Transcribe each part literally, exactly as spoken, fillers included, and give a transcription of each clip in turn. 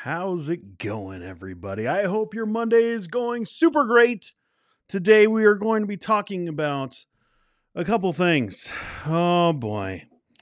How's it going, everybody? I hope your Monday is going super great. Today we are going to be talking about a couple things. Oh boy.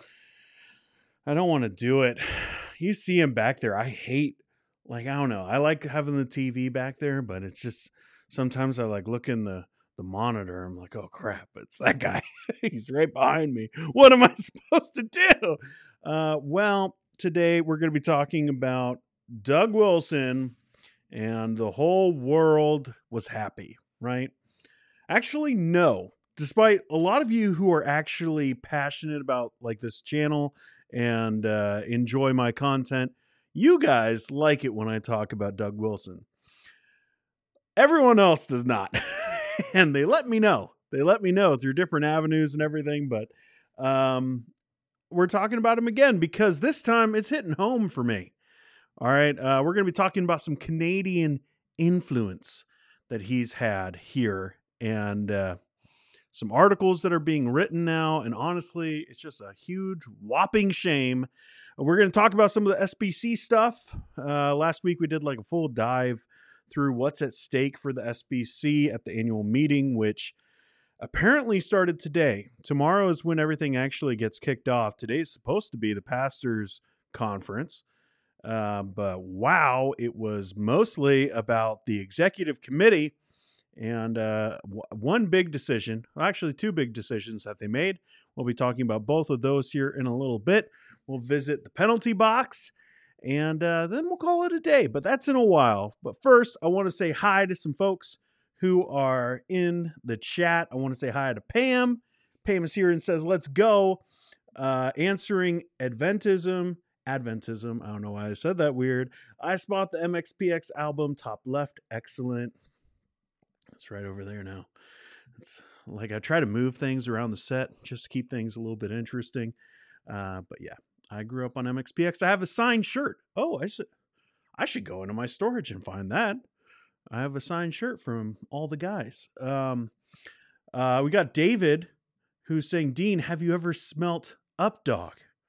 I don't want to do it. You see him back there. I hate, like, I don't know. I like having the T V back there, but it's just, sometimes I like look in the, the monitor. I'm like, oh crap, it's that guy. He's right behind me. What am I supposed to do? Uh, well, today we're going to be talking about Doug Wilson, and the whole world was happy, right? Actually, no. Despite a lot of you who are actually passionate about like this channel and uh, enjoy my content, you guys like it when I talk about Doug Wilson. Everyone else does not. And they let me know. They let me know through different avenues and everything. But um, we're talking about him again because this time it's hitting home for me. All right. Uh, we're going to be talking about some Canadian influence that he's had here and uh, some articles that are being written now. And honestly, it's just a huge whopping shame. We're going to talk about some of the S B C stuff. Uh, last week, we did like a full dive through what's at stake for the S B C at the annual meeting, which apparently started today. Tomorrow is when everything actually gets kicked off. Today is supposed to be the pastors' conference. Uh, but wow, it was mostly about the executive committee and uh, w- one big decision, well, actually two big decisions that they made. We'll be talking about both of those here in a little bit. We'll visit the penalty box and uh, then we'll call it a day, but that's in a while. But first, I want to say hi to some folks who are in the chat. I want to say hi to Pam. Pam is here and says, let's go. Uh, answering Adventism. Adventism. I don't know why I said that weird. I spot the M X P X album, top left. Excellent. It's right over there now. It's like I try to move things around the set just to keep things a little bit interesting. Uh, but yeah, I grew up on M X P X. I have a signed shirt. Oh, I should, I should go into my storage and find that. I have a signed shirt from all the guys. Um, uh, we got David who's saying, Dean, have you ever smelt Updog?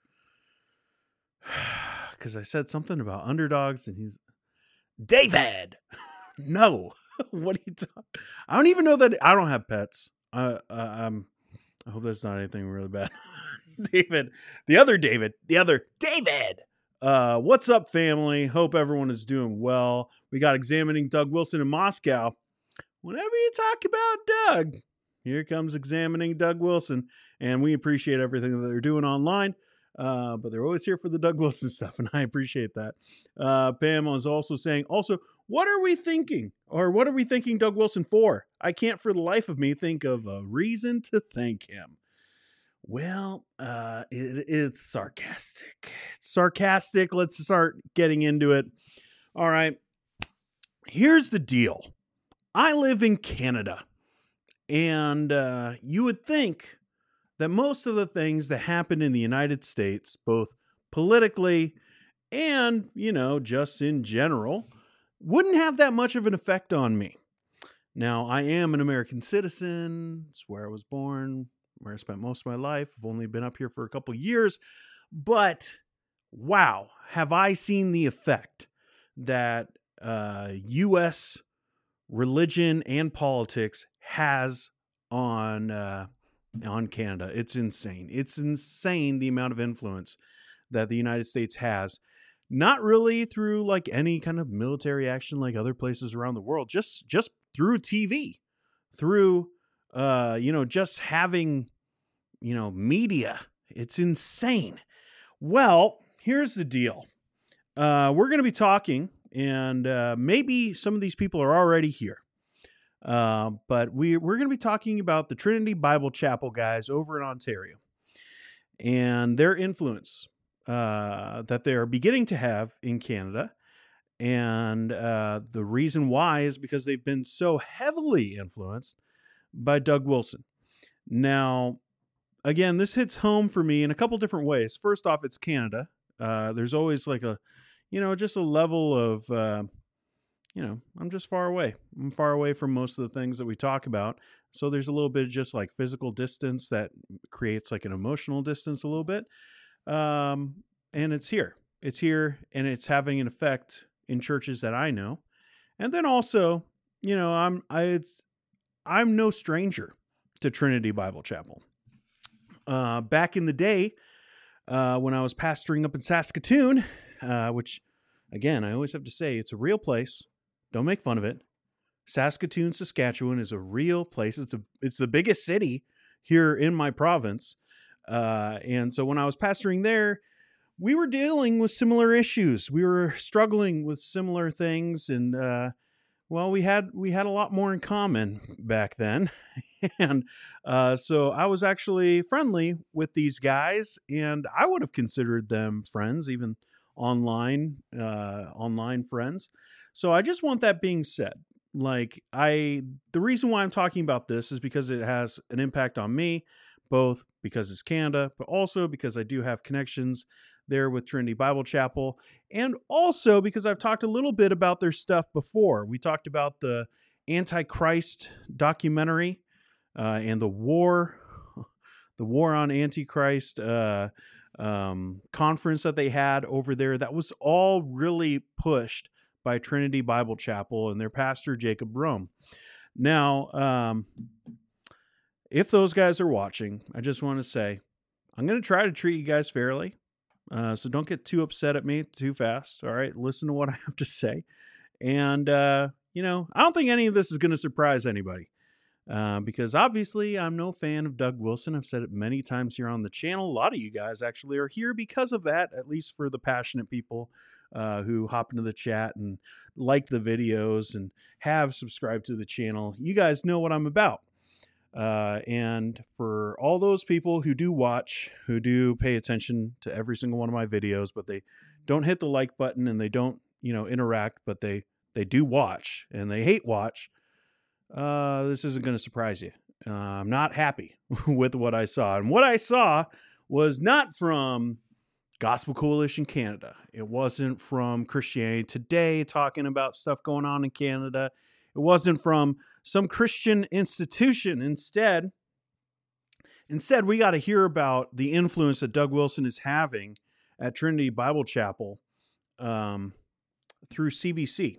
Because I said something about underdogs and he's David. No. What are you talking? I don't even know that I don't have pets. Uh, uh, um, I hope that's not anything really bad. David, the other David, the other David. Uh, what's up, family? Hope everyone is doing well. We got examining Doug Wilson in Moscow. Whenever you talk about Doug, here comes examining Doug Wilson, and we appreciate everything that they're doing online. Uh, but they're always here for the Doug Wilson stuff, and I appreciate that. Uh, Pam was also saying, also, what are we thinking? Or what are we thanking Doug Wilson for? I can't for the life of me think of a reason to thank him. Well, uh, it, it's sarcastic. It's sarcastic. Let's start getting into it. All right. Here's the deal. I live in Canada, and uh, you would think that most of the things that happen in the United States, both politically and, you know, just in general, wouldn't have that much of an effect on me. Now, I am an American citizen. It's where I was born, where I spent most of my life. I've only been up here for a couple years. But, wow, have I seen the effect that uh, U S religion and politics has on uh, on Canada. It's insane. It's insane the amount of influence that the United States has. Not really through like any kind of military action like other places around the world, just just through T V, through uh, you know, just having, you know, media. It's insane. Well, here's the deal. Uh, we're going to be talking, and uh, maybe some of these people are already here. Uh, but we, we're going to be talking about the Trinity Bible Chapel guys over in Ontario and their influence uh, that they are beginning to have in Canada. And uh, the reason why is because they've been so heavily influenced by Doug Wilson. Now, again, this hits home for me in a couple different ways. First off, it's Canada. Uh, there's always like a, you know, just a level of, uh, you know, I'm just far away. I'm far away from most of the things that we talk about. So there's a little bit of just like physical distance that creates like an emotional distance a little bit. Um, and it's here. It's here and it's having an effect in churches that I know. And then also, you know, I'm I it's, I'm no stranger to Trinity Bible Chapel. Uh, back in the day, uh, when I was pastoring up in Saskatoon, uh, which, again, I always have to say, it's a real place. Don't make fun of it. Saskatoon, Saskatchewan is a real place. It's a it's the biggest city here in my province. Uh, and so when I was pastoring there, we were dealing with similar issues. We were struggling with similar things, and uh, well, we had we had a lot more in common back then. and uh, so I was actually friendly with these guys, and I would have considered them friends, even online, uh, online friends. So I just want that being said. Like I, the reason why I'm talking about this is because it has an impact on me, both because it's Canada, but also because I do have connections there with Trinity Bible Chapel, and also because I've talked a little bit about their stuff before. We talked about the Antichrist documentary uh, and the war, the war on Antichrist uh, um, conference that they had over there. That was all really pushed by Trinity Bible Chapel and their pastor, Jacob Rome. Now, um, if those guys are watching, I just want to say, I'm going to try to treat you guys fairly. Uh, so don't get too upset at me too fast. All right. Listen to what I have to say. And, uh, you know, I don't think any of this is going to surprise anybody. Uh, because obviously I'm no fan of Doug Wilson. I've said it many times here on the channel. A lot of you guys actually are here because of that, at least for the passionate people uh, who hop into the chat and like the videos and have subscribed to the channel. You guys know what I'm about. Uh, and for all those people who do watch, who do pay attention to every single one of my videos, but they don't hit the like button and they don't, you know, interact, but they, they do watch and they hate watch. Uh, this isn't going to surprise you. Uh, I'm not happy with what I saw. And what I saw was not from Gospel Coalition Canada. It wasn't from Christianity Today talking about stuff going on in Canada. It wasn't from some Christian institution. Instead, instead, we got to hear about the influence that Doug Wilson is having at Trinity Bible Chapel um, through C B C.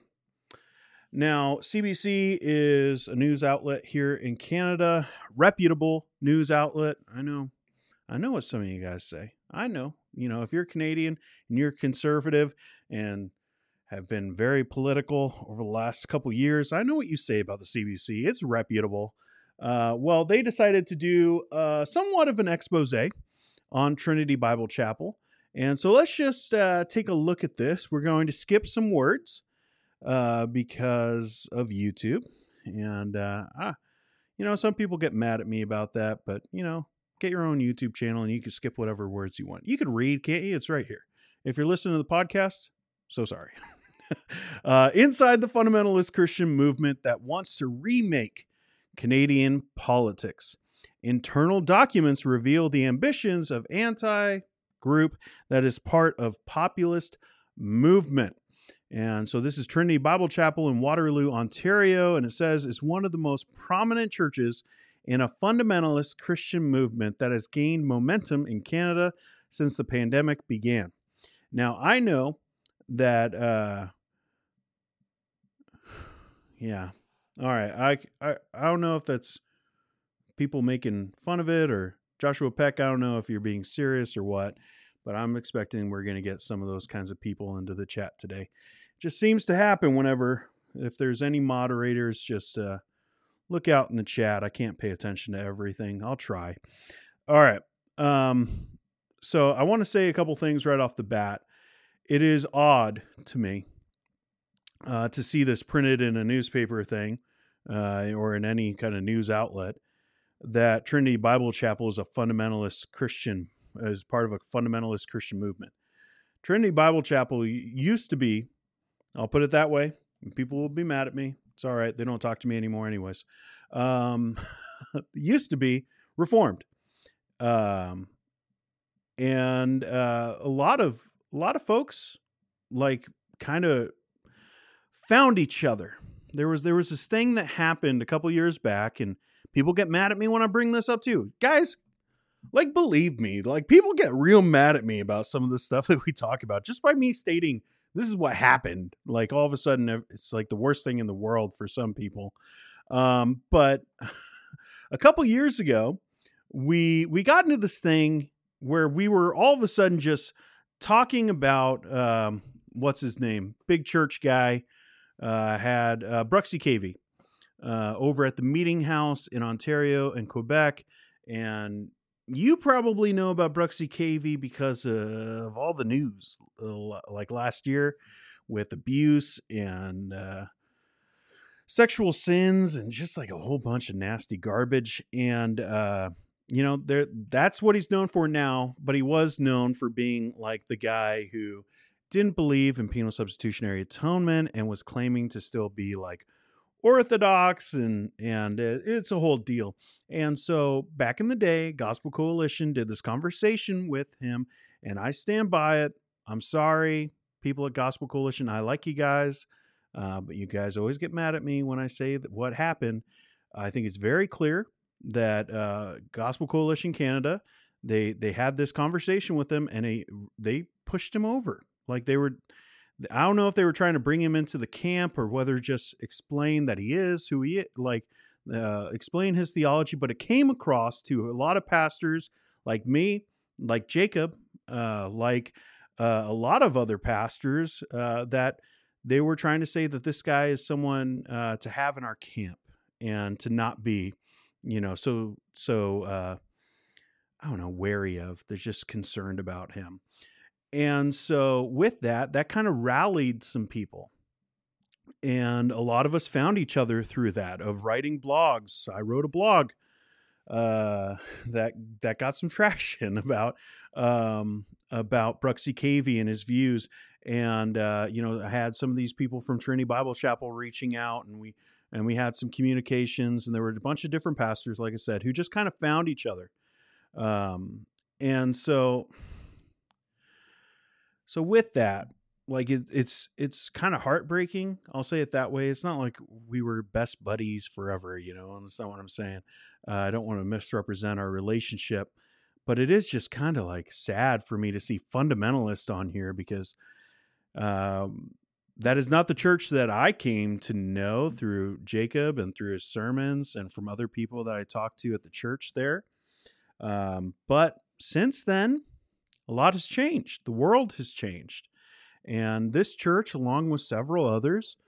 Now, C B C is a news outlet here in Canada, reputable news outlet. I know, I know what some of you guys say. I know, you know, if you're Canadian and you're conservative and have been very political over the last couple years, I know what you say about the C B C. It's reputable. Uh, well, they decided to do uh, somewhat of an expose on Trinity Bible Chapel. And so let's just uh, take a look at this. We're going to skip some words uh, because of YouTube. And, uh, ah, you know, some people get mad at me about that, but, you know, get your own YouTube channel and you can skip whatever words you want. You can read, can't you? It's right here. If you're listening to the podcast, so sorry. uh, inside the fundamentalist Christian movement that wants to remake Canadian politics, internal documents reveal the ambitions of anti-group that is part of populist movement. And so this is Trinity Bible Chapel in Waterloo, Ontario, and it says it's one of the most prominent churches in a fundamentalist Christian movement that has gained momentum in Canada since the pandemic began. Now, I know that, uh, yeah, all right, I, I, I don't know if that's people making fun of it or Joshua Peck, I don't know if you're being serious or what, but I'm expecting we're going to get some of those kinds of people into the chat today. Just seems to happen whenever, if there's any moderators, just uh, look out in the chat. I can't pay attention to everything. I'll try. All right. Um, so I want to say a couple things right off the bat. It is odd to me uh, to see this printed in a newspaper thing uh, or in any kind of news outlet that Trinity Bible Chapel is a fundamentalist Christian, as part of a fundamentalist Christian movement. Trinity Bible Chapel used to be, I'll put it that way, people will be mad at me. It's all right. They don't talk to me anymore anyways. Um, used to be Reformed. Um, and uh, a lot of a lot of folks like kind of found each other. There was there was this thing that happened a couple years back, and people get mad at me when I bring this up too. Guys, like, believe me, like, people get real mad at me about some of the stuff that we talk about just by me stating this is what happened. Like all of a sudden, it's like the worst thing in the world for some people. Um, but a couple years ago, we we got into this thing where we were all of a sudden just talking about um, what's his name, big church guy, uh, had uh, Bruxy Cavey uh, over at the Meeting House in Ontario and Quebec, and you probably know about Bruxy Cavey because of all the news, uh, like last year with abuse and uh, sexual sins and just like a whole bunch of nasty garbage. And, uh, you know, there that's what he's known for now, but he was known for being like the guy who didn't believe in penal substitutionary atonement and was claiming to still be like Orthodox, and and it's a whole deal. And so back in the day, Gospel Coalition did this conversation with him, and I stand by it. I'm sorry, people at Gospel Coalition. I like you guys, uh, but you guys always get mad at me when I say that what happened. I think it's very clear that uh, Gospel Coalition Canada, they they had this conversation with him, and they they pushed him over. Like they were, I don't know if they were trying to bring him into the camp or whether just explain that he is who he is, like uh, explain his theology. But it came across to a lot of pastors like me, like Jacob, uh, like uh, a lot of other pastors uh, that they were trying to say that this guy is someone uh, to have in our camp and to not be, you know, so, so uh, I don't know, wary of. They're just concerned about him. And so with that, that kind of rallied some people. And a lot of us found each other through that, of writing blogs. I wrote a blog uh, that that got some traction about um, about Bruxy Cavey and his views. And, uh, you know, I had some of these people from Trinity Bible Chapel reaching out, and we and we had some communications, and there were a bunch of different pastors, like I said, who just kind of found each other. Um, and so... So with that, like it, it's it's kind of heartbreaking. I'll say it that way. It's not like we were best buddies forever, you know. That's not what I'm saying. Uh, I don't want to misrepresent our relationship, but it is just kind of like sad for me to see fundamentalist on here, because um, that is not the church that I came to know through Jacob and through his sermons and from other people that I talked to at the church there. Um, but since then, a lot has changed. The world has changed. And this church, along with several others,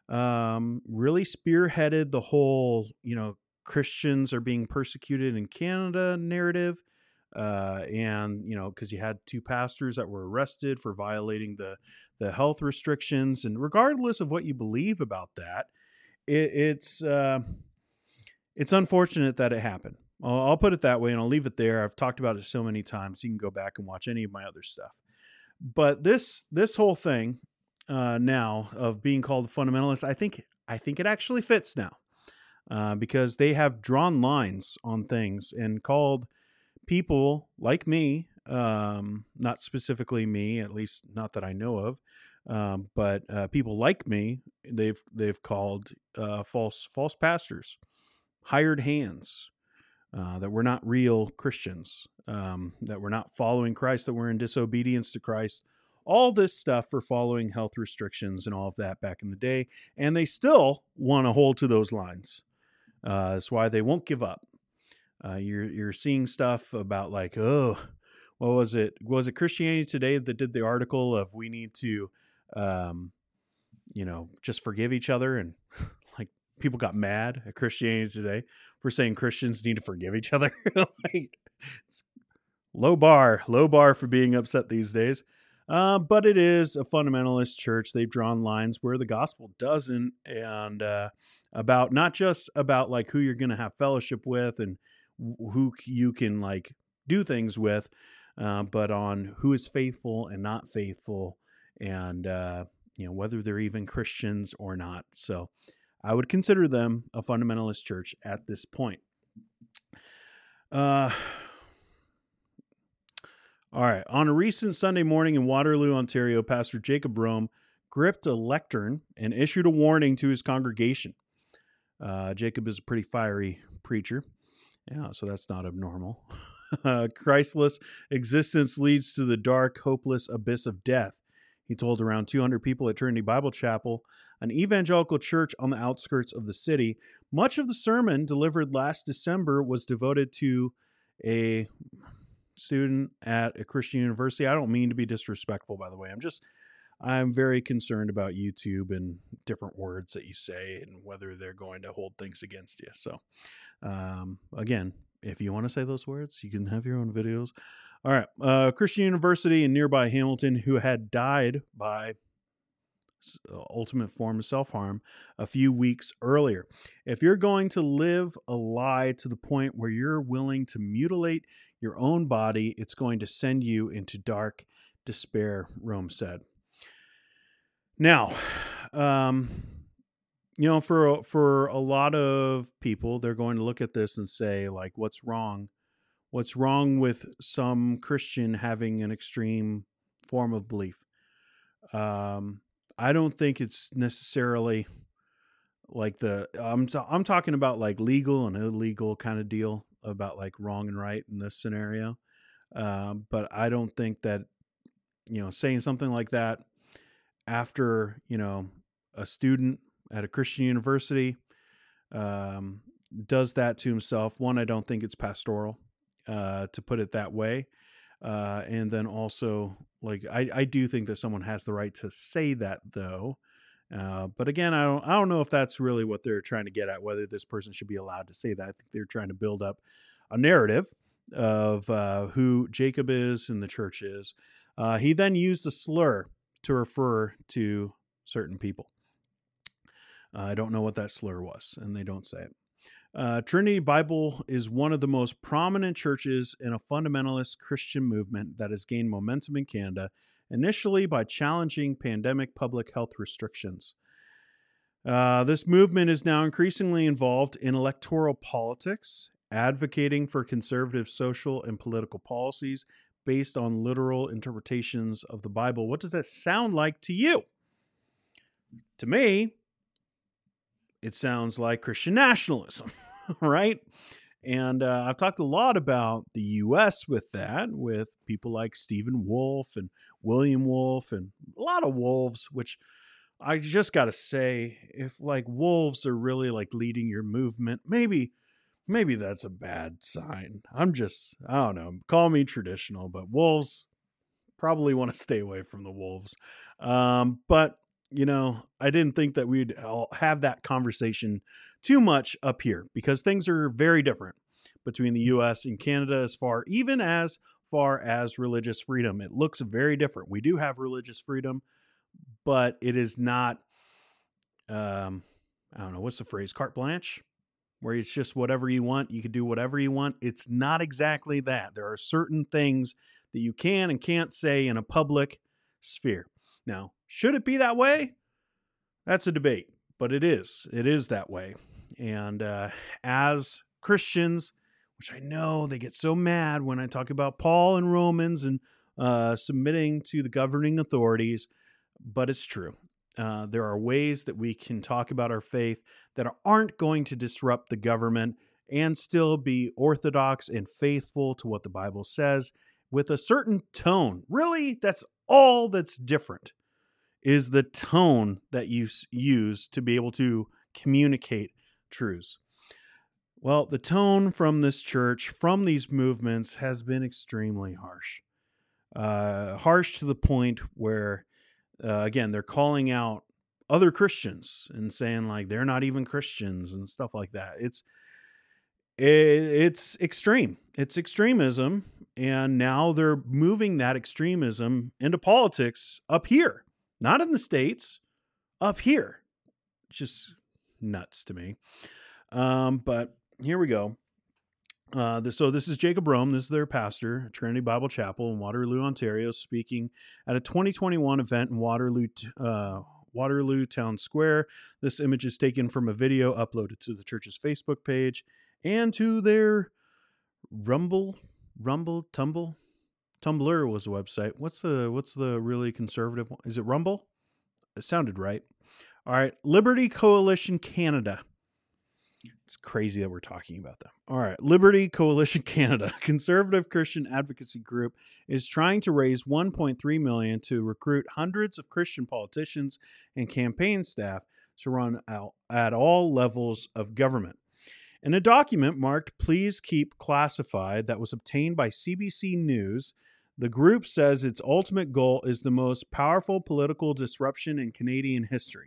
um, really spearheaded the whole, you know, Christians are being persecuted in Canada narrative. Uh, and, you know, because you had two pastors that were arrested for violating the, the health restrictions. And regardless of what you believe about that, it, it's, uh, it's unfortunate that it happened. I'll, I'll put it that way, and I'll leave it there. I've talked about it so many times. You can go back and watch any of my other stuff. But this this whole thing uh, now of being called a fundamentalist, I think I think it actually fits now, uh, because they have drawn lines on things and called people like me, um, not specifically me, at least not that I know of, um, but uh, people like me, they've they've called uh, false false pastors, hired hands. Uh, that we're not real Christians, um, that we're not following Christ, that we're in disobedience to Christ, all this stuff for following health restrictions and all of that back in the day. And they still want to hold to those lines. Uh, that's why they won't give up. Uh, you're you're seeing stuff about like, oh, what was it? Was it Christianity Today that did the article of we need to, um, you know, just forgive each other? And like people got mad at Christianity Today for saying Christians need to forgive each other. Like, it's low bar, low bar for being upset these days. Uh, but it is a fundamentalist church. They've drawn lines where the gospel doesn't, and uh, about not just about like who you're going to have fellowship with and who you can like do things with, uh, but on who is faithful and not faithful, and uh, you know, whether they're even Christians or not. So I would consider them a fundamentalist church at this point. Uh, all right. On a recent Sunday morning in Waterloo, Ontario, Pastor Jacob Rome gripped a lectern and issued a warning to his congregation. Uh, Jacob is a pretty fiery preacher, yeah, so that's not abnormal. Uh, Christless existence leads to the dark, hopeless abyss of death. He told around two hundred people at Trinity Bible Chapel, an evangelical church on the outskirts of the city. Much of the sermon delivered last December was devoted to a student at a Christian university. I don't mean to be disrespectful, by the way. I'm just, I'm very concerned about YouTube and different words that you say and whether they're going to hold things against you. So, um, again, if you want to say those words, you can have your own videos. All right. Uh, Christian University in nearby Hamilton, who had died by ultimate form of self-harm a few weeks earlier. If you're going to live a lie to the point where you're willing to mutilate your own body, it's going to send you into dark despair, Rome said. Now, um, you know, for, for a lot of people, they're going to look at this and say, like, what's wrong? What's wrong with some Christian having an extreme form of belief? Um, I don't think it's necessarily like the, I'm, t- I'm talking about like legal and illegal kind of deal about like wrong and right in this scenario. Um, but I don't think that, you know, saying something like that after, you know, a student at a Christian university, um, does that to himself. One, I don't think it's pastoral, uh, to put it that way. Uh, and then also, like, I, I do think that someone has the right to say that, though. Uh, but again, I don't I don't know if that's really what they're trying to get at, whether this person should be allowed to say that. I think they're trying to build up a narrative of uh, who Jacob is and the church is. Uh, he then used a slur to refer to certain people. Uh, I don't know what that slur was, and they don't say it. Uh, Trinity Bible is one of the most prominent churches in a fundamentalist Christian movement that has gained momentum in Canada, initially by challenging pandemic public health restrictions. Uh, this movement is now increasingly involved in electoral politics, advocating for conservative social and political policies based on literal interpretations of the Bible. What does that sound like to you? To me, it sounds like Christian nationalism, right? And uh, I've talked a lot about the U S with that, with people like Stephen Wolfe and William Wolfe and a lot of wolves, which I just got to say, if like wolves are really like leading your movement, maybe, maybe that's a bad sign. I'm just, I don't know, call me traditional, but wolves, probably want to stay away from the wolves. Um, but you know, I didn't think that we'd have that conversation too much up here because things are very different between the U S and Canada as far, even as far as religious freedom. It looks very different. We do have religious freedom, but it is not, um, I don't know, what's the phrase? Carte blanche, where it's just whatever you want. You can do whatever you want. It's not exactly that. There are certain things that you can and can't say in a public sphere. Now, should it be that way? That's a debate, but it is. It is that way. And uh, as Christians, which I know they get so mad when I talk about Paul and Romans and uh, submitting to the governing authorities, but it's true. Uh, there are ways that we can talk about our faith that aren't going to disrupt the government and still be orthodox and faithful to what the Bible says with a certain tone. Really, that's all that's different, is the tone that you use to be able to communicate truths. Well, the tone from this church, from these movements, has been extremely harsh. Uh, harsh to the point where, uh, again, they're calling out other Christians and saying like they're not even Christians and stuff like that. It's it, it's extreme. It's extremism, and now they're moving that extremism into politics up here. Not in the States, up here. Just nuts to me. Um, but here we go. Uh, this, so this is Jacob Rome. This is their pastor at Trinity Bible Chapel in Waterloo, Ontario, speaking at a twenty twenty-one event in Waterloo, uh, Waterloo Town Square. This image is taken from a video uploaded to the church's Facebook page and to their Rumble, Rumble, Tumble. Tumblr was a website. What's the what's the really conservative one? Is it Rumble? It sounded right. All right. Liberty Coalition Canada. It's crazy that we're talking about them. All right. Liberty Coalition Canada, conservative Christian advocacy group, is trying to raise one point three million dollars to recruit hundreds of Christian politicians and campaign staff to run out at all levels of government. In a document marked "Please Keep Classified" that was obtained by C B C News, the group says its ultimate goal is the most powerful political disruption in Canadian history.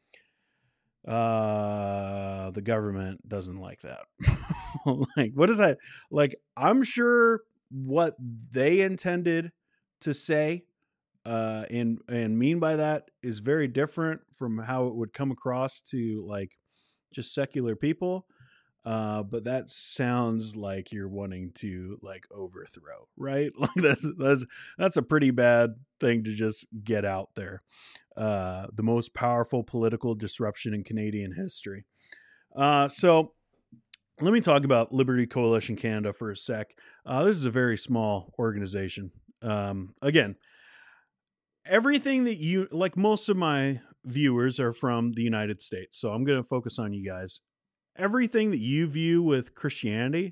Uh, the government doesn't like that. Like, what is that? Like, I'm sure what they intended to say uh, and and mean by that is very different from how it would come across to like just secular people. Uh, but that sounds like you're wanting to like overthrow, right? Like that's that's that's a pretty bad thing to just get out there. Uh, the most powerful political disruption in Canadian history. Uh, so let me talk about Liberty Coalition Canada for a sec. Uh, this is a very small organization. Um, again, everything that you like, most of my viewers are from the United States, so I'm going to focus on you guys. Everything that you view with Christianity,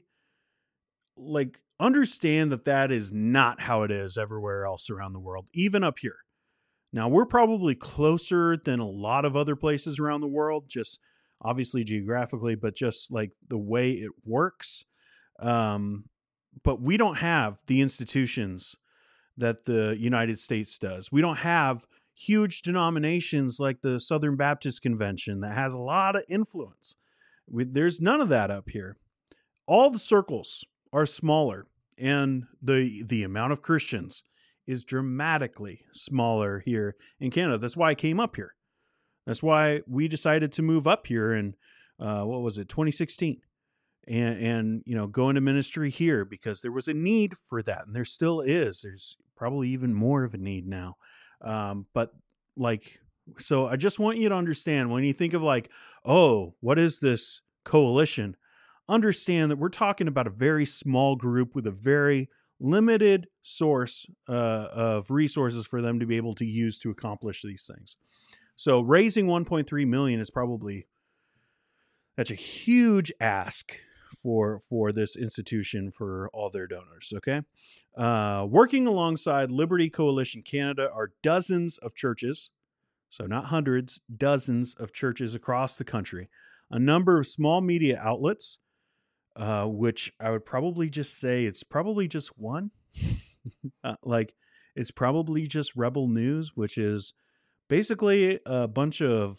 like, understand that that is not how it is everywhere else around the world, even up here. Now, we're probably closer than a lot of other places around the world, just obviously geographically, but just like the way it works. Um, but we don't have the institutions that the United States does. We don't have huge denominations like the Southern Baptist Convention that has a lot of influence. We, there's none of that up here. All the circles are smaller, and the the amount of Christians is dramatically smaller here in Canada. That's why I came up here. That's why we decided to move up here in uh, what was it, twenty sixteen, and and you know go into ministry here because there was a need for that, and there still is. There's probably even more of a need now, um, but like. So I just want you to understand when you think of like, oh, what is this coalition? Understand that we're talking about a very small group with a very limited source uh, of resources for them to be able to use to accomplish these things. So raising one point three million dollars is probably, that's a huge ask for for this institution, for all their donors. Okay. Uh, working alongside Liberty Coalition Canada are dozens of churches. So not hundreds, dozens of churches across the country, a number of small media outlets, uh, which I would probably just say it's probably just one. uh, like it's probably just Rebel News, which is basically a bunch of,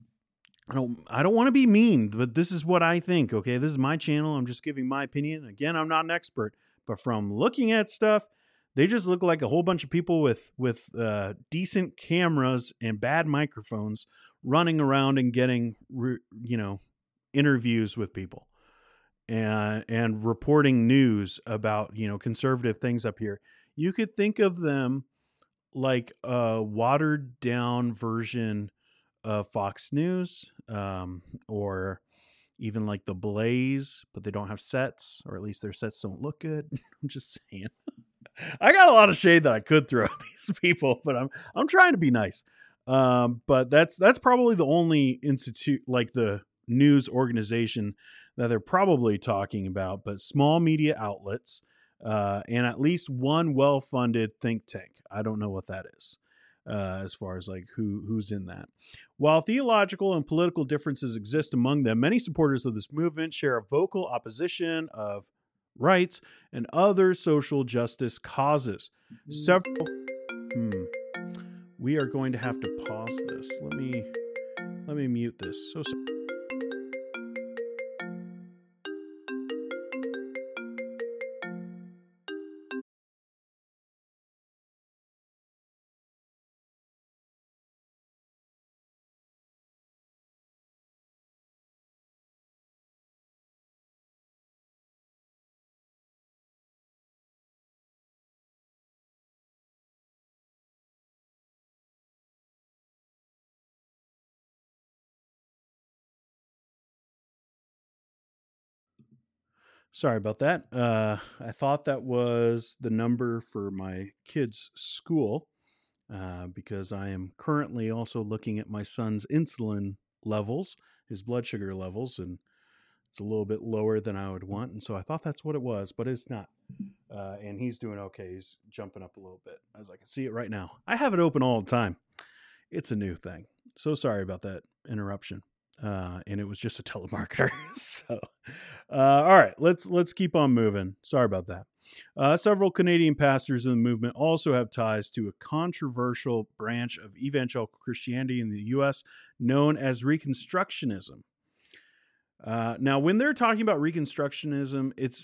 I don't, I don't want to be mean, but this is what I think. Okay. This is my channel. I'm just giving my opinion. Again, I'm not an expert, but from looking at stuff, they just look like a whole bunch of people with with uh, decent cameras and bad microphones running around and getting, you know, interviews with people and and reporting news about, you know, conservative things up here. You could think of them like a watered down version of Fox News, um, or even like The Blaze, but they don't have sets, or at least their sets don't look good. I'm just saying. I got a lot of shade that I could throw at these people, but I'm I'm trying to be nice. Um, but that's that's probably the only institute, like the news organization, that they're probably talking about. But small media outlets, uh, and at least one well-funded think tank. I don't know what that is, uh, as far as like who who's in that. While theological and political differences exist among them, many supporters of this movement share a vocal opposition of rights and other social justice causes. Several. Hmm. We are going to have to pause this. Let me let me mute this. So sorry. Sorry about that. Uh, I thought that was the number for my kid's school, uh, because I am currently also looking at my son's insulin levels, his blood sugar levels, and It's a little bit lower than I would want, and so I thought that's what it was, but it's not. Uh, and he's doing okay. He's jumping up a little bit, as I can see it right now. I have it open all the time. It's a new thing. So sorry about that interruption. Uh, and it was just a telemarketer. so, uh, all right, let's let's keep on moving. Sorry about that. Uh, several Canadian pastors in the movement also have ties to a controversial branch of evangelical Christianity in the U S known as Reconstructionism. Uh, now, when they're talking about Reconstructionism, it's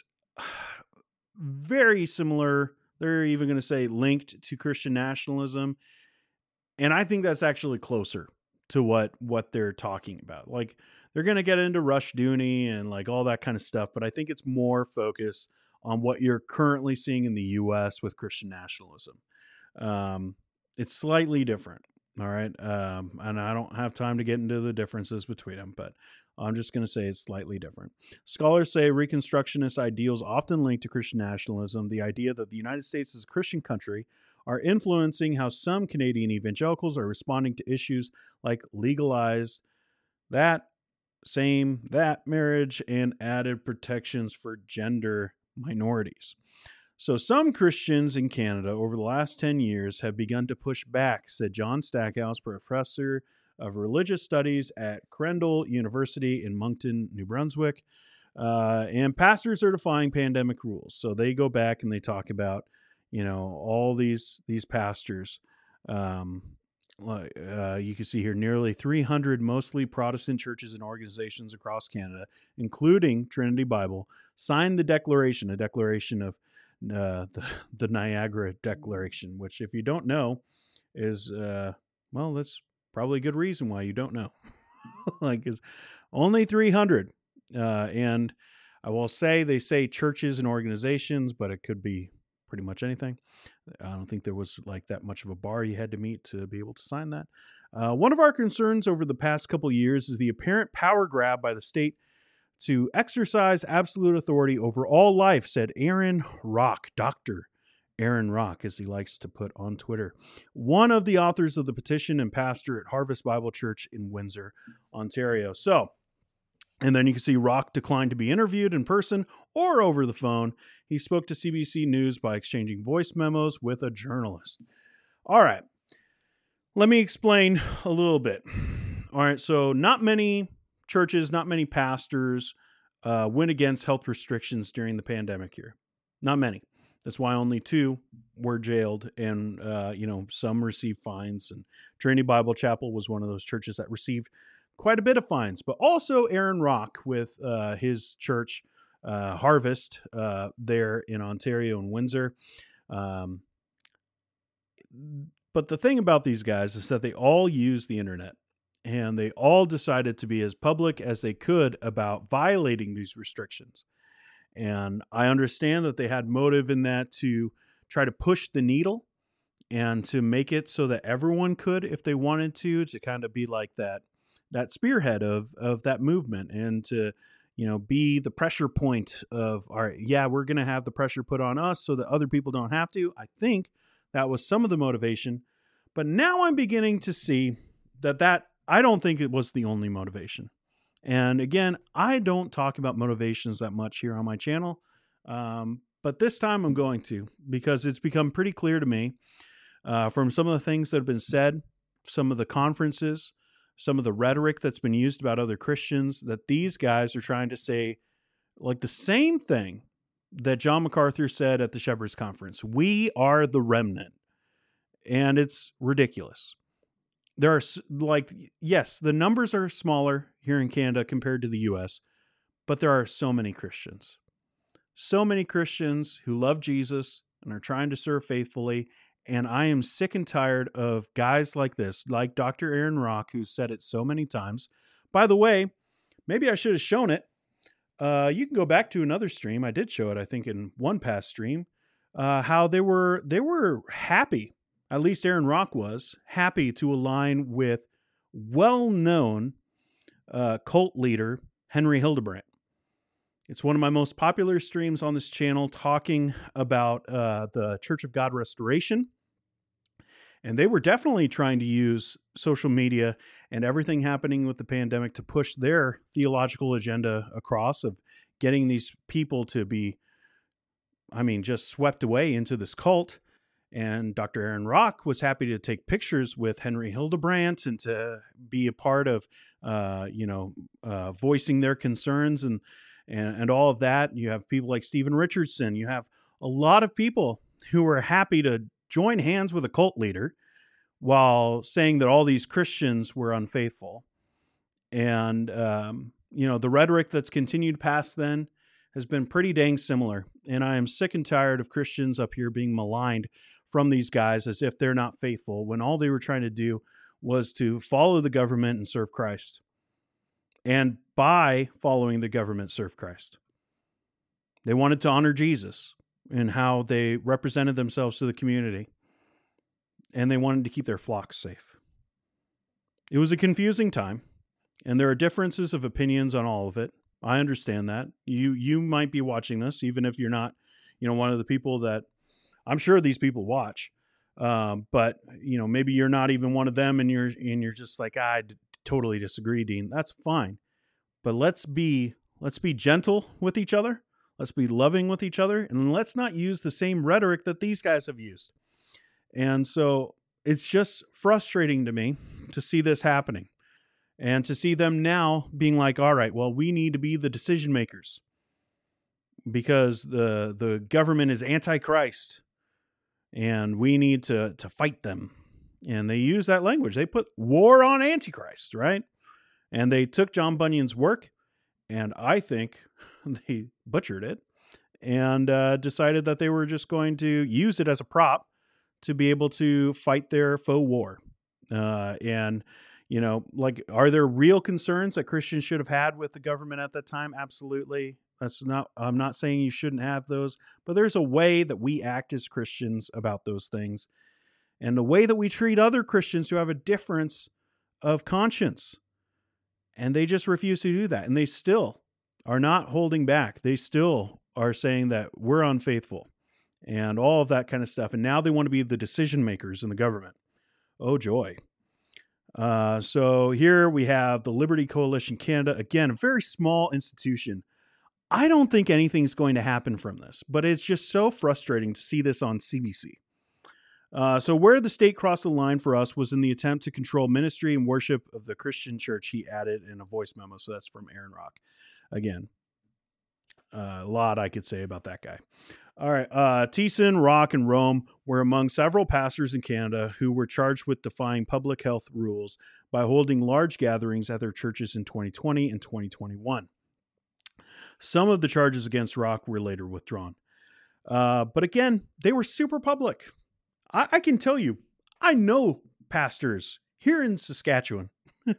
very similar. They're even going to say linked to Christian nationalism. And I think that's actually closer to what, what they're talking about. Like, they're going to get into Rushdoony and like all that kind of stuff, but I think it's more focused on what you're currently seeing in the U S with Christian nationalism. Um, it's slightly different. All right. Um, and I don't have time to get into the differences between them, but I'm just going to say it's slightly different. Scholars say Reconstructionist ideals often linked to Christian nationalism, the idea that the United States is a Christian country, are influencing how some Canadian evangelicals are responding to issues like legalized that, same, that marriage, and added protections for gender minorities. So some Christians in Canada over the last ten years have begun to push back, said John Stackhouse, professor of religious studies at Crandall University in Moncton, New Brunswick. Uh, and pastors are defying pandemic rules. So they go back and they talk about, you know, all these, these pastors. Um, uh, you can see here nearly three hundred mostly Protestant churches and organizations across Canada, including Trinity Bible, signed the declaration, a declaration of uh, the, the Niagara Declaration, which if you don't know is, uh, well, that's probably a good reason why you don't know. Like, is only three hundred. Uh, and I will say, they say churches and organizations, but it could be pretty much anything. I don't think there was like that much of a bar you had to meet to be able to sign that. Uh, one of our concerns over the past couple of years is the apparent power grab by the state to exercise absolute authority over all life, said Aaron Rock, Doctor Aaron Rock, as he likes to put on Twitter, one of the authors of the petition and pastor at Harvest Bible Church in Windsor, Ontario. So, and then you can see Rock declined to be interviewed in person or over the phone. He spoke to C B C News by exchanging voice memos with a journalist. All right. Let me explain a little bit. All right. So not many churches, not many pastors uh, went against health restrictions during the pandemic here. Not many. That's why only two were jailed, and, uh, you know, some received fines. And Trinity Bible Chapel was one of those churches that received quite a bit of fines, but also Aaron Rock with uh, his church, uh, Harvest, uh, there in Ontario and Windsor. Um, but the thing about these guys is that they all use the internet, and they all decided to be as public as they could about violating these restrictions. And I understand that they had motive in that to try to push the needle and to make it so that everyone could, if they wanted to, to kind of be like that, that spearhead of, of that movement, and to, you know, be the pressure point of, all right, yeah, we're going to have the pressure put on us so that other people don't have to. I think that was some of the motivation, but now I'm beginning to see that that, I don't think it was the only motivation. And again, I don't talk about motivations that much here on my channel. Um, but this time I'm going to, because it's become pretty clear to me uh, from some of the things that have been said, some of the conferences, some of the rhetoric that's been used about other Christians, that these guys are trying to say like the same thing that John MacArthur said at the Shepherds Conference. We are the remnant. And it's ridiculous. There are like, yes, the numbers are smaller here in Canada compared to the U S, but there are so many Christians, so many Christians who love Jesus and are trying to serve faithfully. And I am sick and tired of guys like this, like Doctor Aaron Rock, who said it so many times. By the way, maybe I should have shown it. Uh, you can go back to another stream. I did show it, I think, in one past stream, uh, how they were, they were happy. At least Aaron Rock was happy to align with well-known uh, cult leader Henry Hildebrandt. It's one of my most popular streams on this channel, talking about uh, the Church of God Restoration And they were definitely trying to use social media and everything happening with the pandemic to push their theological agenda across of getting these people to be, I mean, just swept away into this cult. And Doctor Aaron Rock was happy to take pictures with Henry Hildebrandt and to be a part of, uh, you know, uh, voicing their concerns and, and, and all of that. You have people like Stephen Richardson. You have a lot of people who were happy to join hands with a cult leader while saying that all these Christians were unfaithful. And, um, you know, the rhetoric that's continued past then has been pretty dang similar. And I am sick and tired of Christians up here being maligned from these guys as if they're not faithful, when all they were trying to do was to follow the government and serve Christ. And by following the government, serve Christ. They wanted to honor Jesus and how they represented themselves to the community. And they wanted to keep their flocks safe. It was a confusing time, and there are differences of opinions on all of it. I understand that. You you might be watching this, even if you're not, you know, one of the people that I'm sure these people watch. Um, but you know, maybe you're not even one of them, and you're and you're just like, I d- totally disagree, Dean. That's fine. But let's be let's be gentle with each other. Let's be loving with each other, and let's not use the same rhetoric that these guys have used. And so it's just frustrating to me to see this happening and to see them now being like, all right, well, we need to be the decision makers because the, the government is anti-Christ and we need to, to fight them. And they use that language. They put war on Antichrist, right? And they took John Bunyan's work, and I think they butchered it and uh, decided that they were just going to use it as a prop to be able to fight their faux war. Uh, and, you know, like, are there real concerns that Christians should have had with the government at that time? Absolutely. That's not, I'm not saying you shouldn't have those, but there's a way that we act as Christians about those things, and the way that we treat other Christians who have a difference of conscience. And they just refuse to do that. And they still are not holding back. They still are saying that we're unfaithful and all of that kind of stuff. And now they want to be the decision makers in the government. Oh, joy. Uh, so here we have the Liberty Coalition Canada. Again, a very small institution. I don't think anything's going to happen from this, but it's just so frustrating to see this on C B C. Uh, so where the state crossed the line for us was in the attempt to control ministry and worship of the Christian church, he added in a voice memo. So that's from Aaron Rock. Again, uh, a lot I could say about that guy. All right. Uh, Thiessen, Rock, and Rome were among several pastors in Canada who were charged with defying public health rules by holding large gatherings at their churches in twenty twenty and twenty twenty-one. Some of the charges against Rock were later withdrawn. Uh, but again, they were super public. I, I can tell you, I know pastors here in Saskatchewan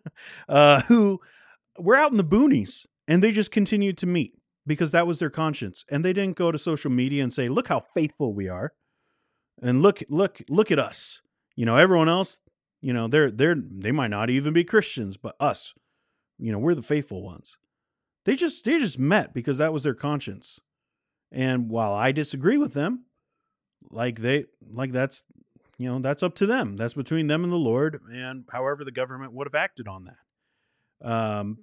uh, who were out in the boonies, and they just continued to meet because that was their conscience. And they didn't go to social media and say, look how faithful we are. And look, look, look at us. You know, everyone else, you know, they're, they're, they might not even be Christians, but us, you know, we're the faithful ones. They just, they just met because that was their conscience. And while I disagree with them, like they, like that's, you know, that's up to them. That's between them and the Lord, and however the government would have acted on that. Um,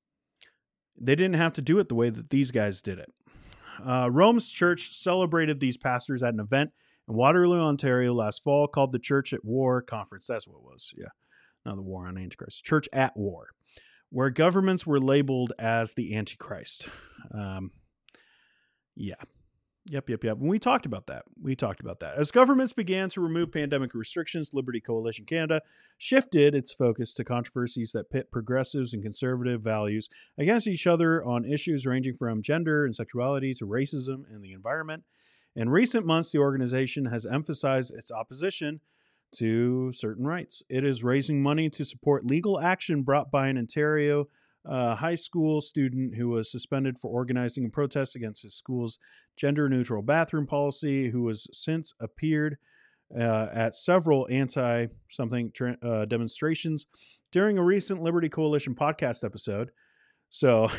They didn't have to do it the way that these guys did it. Uh, Rome's church celebrated these pastors at an event in Waterloo, Ontario last fall called the Church at War Conference. That's what it was. Yeah. Not the war on Antichrist. Church at War, where governments were labeled as the Antichrist. Um, yeah. Yep, yep, yep. And we talked about that. We talked about that. As governments began to remove pandemic restrictions, Liberty Coalition Canada shifted its focus to controversies that pit progressives and conservative values against each other on issues ranging from gender and sexuality to racism and the environment. In recent months, the organization has emphasized its opposition to certain rights. It is raising money to support legal action brought by an Ontario a high school student who was suspended for organizing a protest against his school's gender-neutral bathroom policy, who has since appeared uh, at several anti-something tra- uh, demonstrations during a recent Liberty Coalition podcast episode. So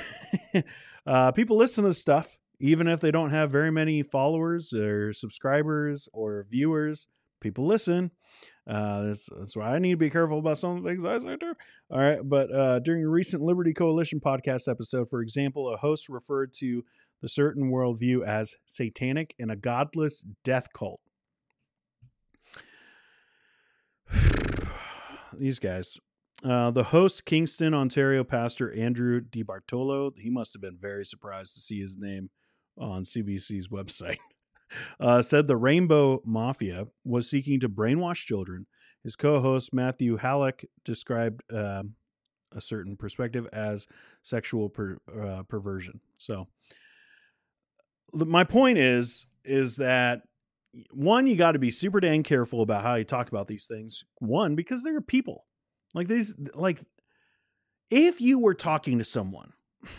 uh, people listen to this stuff, even if they don't have very many followers or subscribers or viewers. People listen. Uh, that's, that's why I need to be careful about some of the things I say too. All right. But uh, during a recent Liberty Coalition podcast episode, for example, a host referred to the certain worldview as satanic and a godless death cult. These guys. Uh, the host, Kingston, Ontario pastor Andrew DiBartolo, he must have been very surprised to see his name on C B C's website. Uh, said the Rainbow Mafia was seeking to brainwash children. His co-host Matthew Halleck described uh, a certain perspective as sexual per, uh, perversion. So my point is, is that one, you got to be super dang careful about how you talk about these things. One, because they're people. Like these, like if you were talking to someone,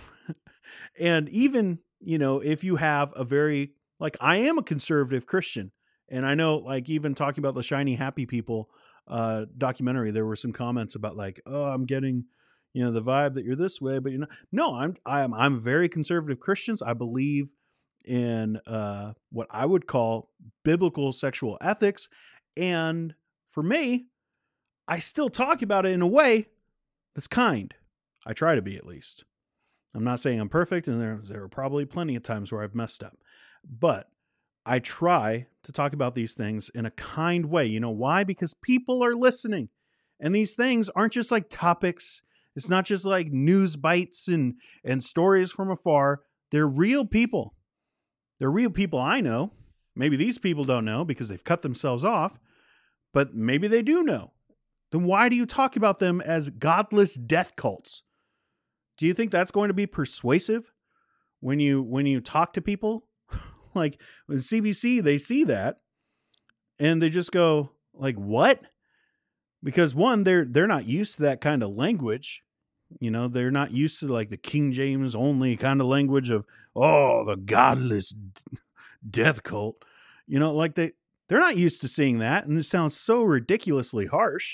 and even you know if you have a very Like, I am a conservative Christian. And I know, like, even talking about the Shiny Happy People uh, documentary, there were some comments about, like, oh, I'm getting, you know, the vibe that you're this way, but you're not. No, I'm, I'm, I'm very conservative Christians. I believe in uh, what I would call biblical sexual ethics. And for me, I still talk about it in a way that's kind. I try to be, at least. I'm not saying I'm perfect, and there, there are probably plenty of times where I've messed up. But I try to talk about these things in a kind way. You know why? Because people are listening. And these things aren't just like topics. It's not just like news bites and, and stories from afar. They're real people. They're real people I know. Maybe these people don't know because they've cut themselves off. But maybe they do know. Then why do you talk about them as godless death cults? Do you think that's going to be persuasive when you when you talk to people? Like with C B C, they see that and they just go like, what? Because one, they're, they're not used to that kind of language. You know, they're not used to like the King James only kind of language of, oh, the godless death cult, you know, like they, they're not used to seeing that. And it sounds so ridiculously harsh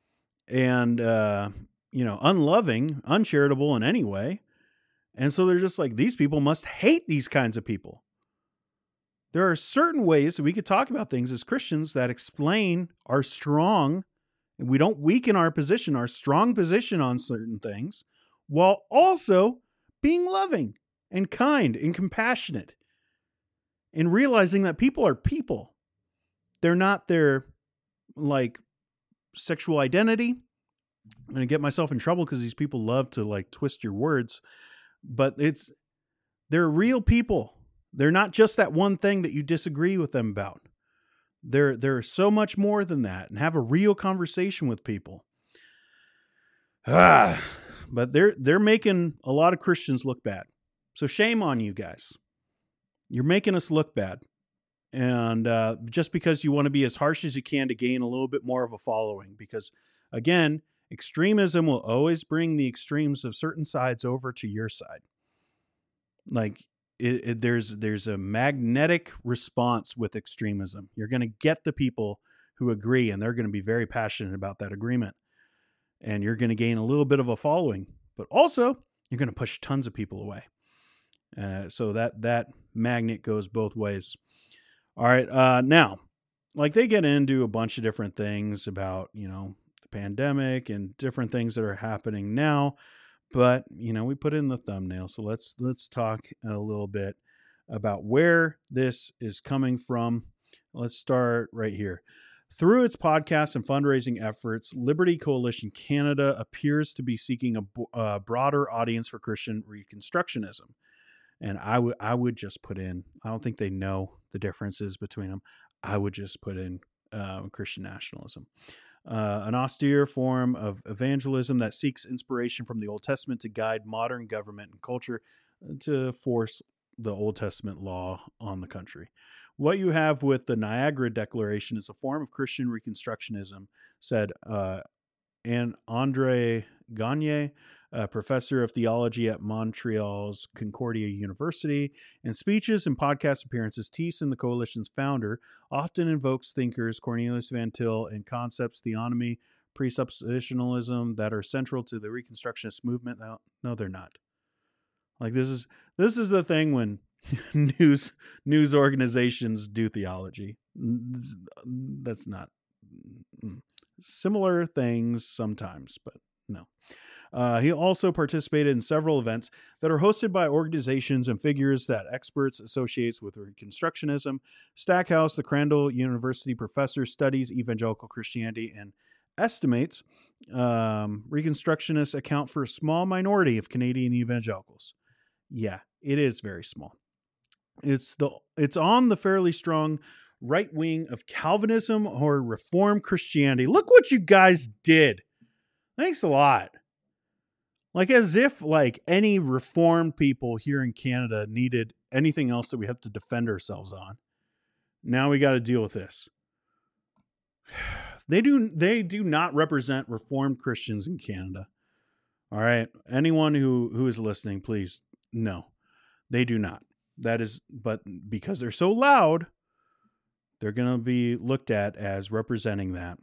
and, uh, you know, unloving, uncharitable in any way. And so they're just like, these people must hate these kinds of people. There are certain ways that we could talk about things as Christians that explain our strong, and we don't weaken our position, our strong position on certain things, while also being loving and kind and compassionate and realizing that people are people. They're not their like sexual identity. I'm going to get myself in trouble because these people love to like twist your words, but it's, they're real people. They're not just that one thing that you disagree with them about. They're, they're so much more than that, and have a real conversation with people. Ah, but they're, they're making a lot of Christians look bad. So shame on you guys. You're making us look bad. And uh, just because you want to be as harsh as you can to gain a little bit more of a following, because again, extremism will always bring the extremes of certain sides over to your side. Like, It, it, there's there's a magnetic response with extremism. You're going to get the people who agree, and they're going to be very passionate about that agreement. And you're going to gain a little bit of a following, but also you're going to push tons of people away. Uh, so that that magnet goes both ways. All right, uh, now, like they get into a bunch of different things about, you know, the pandemic and different things that are happening now. But, you know, we put in the thumbnail. So let's let's talk a little bit about where this is coming from. Let's start right here. Through its podcast and fundraising efforts, Liberty Coalition Canada appears to be seeking a, a broader audience for Christian Reconstructionism. And I would I would just put in, I don't think they know the differences between them. I would just put in uh, Christian nationalism. Uh, an austere form of evangelism that seeks inspiration from the Old Testament to guide modern government and culture to force the Old Testament law on the country. What you have with the Niagara Declaration is a form of Christian Reconstructionism, said uh, and Andre Gagne, a professor of theology at Montreal's Concordia University. In speeches and podcast appearances, Thiessen, the coalition's founder, often invokes thinkers Cornelius Van Til and concepts theonomy, presuppositionalism that are central to the Reconstructionist movement. No, no, they're not. Like this is this is the thing when news news organizations do theology. That's not similar things sometimes, but no. Uh, he also participated in several events that are hosted by organizations and figures that experts associates with Reconstructionism. Stackhouse, the Crandall University professor, studies evangelical Christianity and estimates um, Reconstructionists account for a small minority of Canadian evangelicals. Yeah, it is very small. It's the it's on the fairly strong right wing of Calvinism or Reformed Christianity. Look what you guys did. Thanks a lot. Like as if like any Reformed people here in Canada needed anything else that we have to defend ourselves on. Now we got to deal with this. They do they do not represent Reformed Christians in Canada. All right. Anyone who, who is listening, please, no, they do not. That is, but because they're so loud, they're going to be looked at as representing that.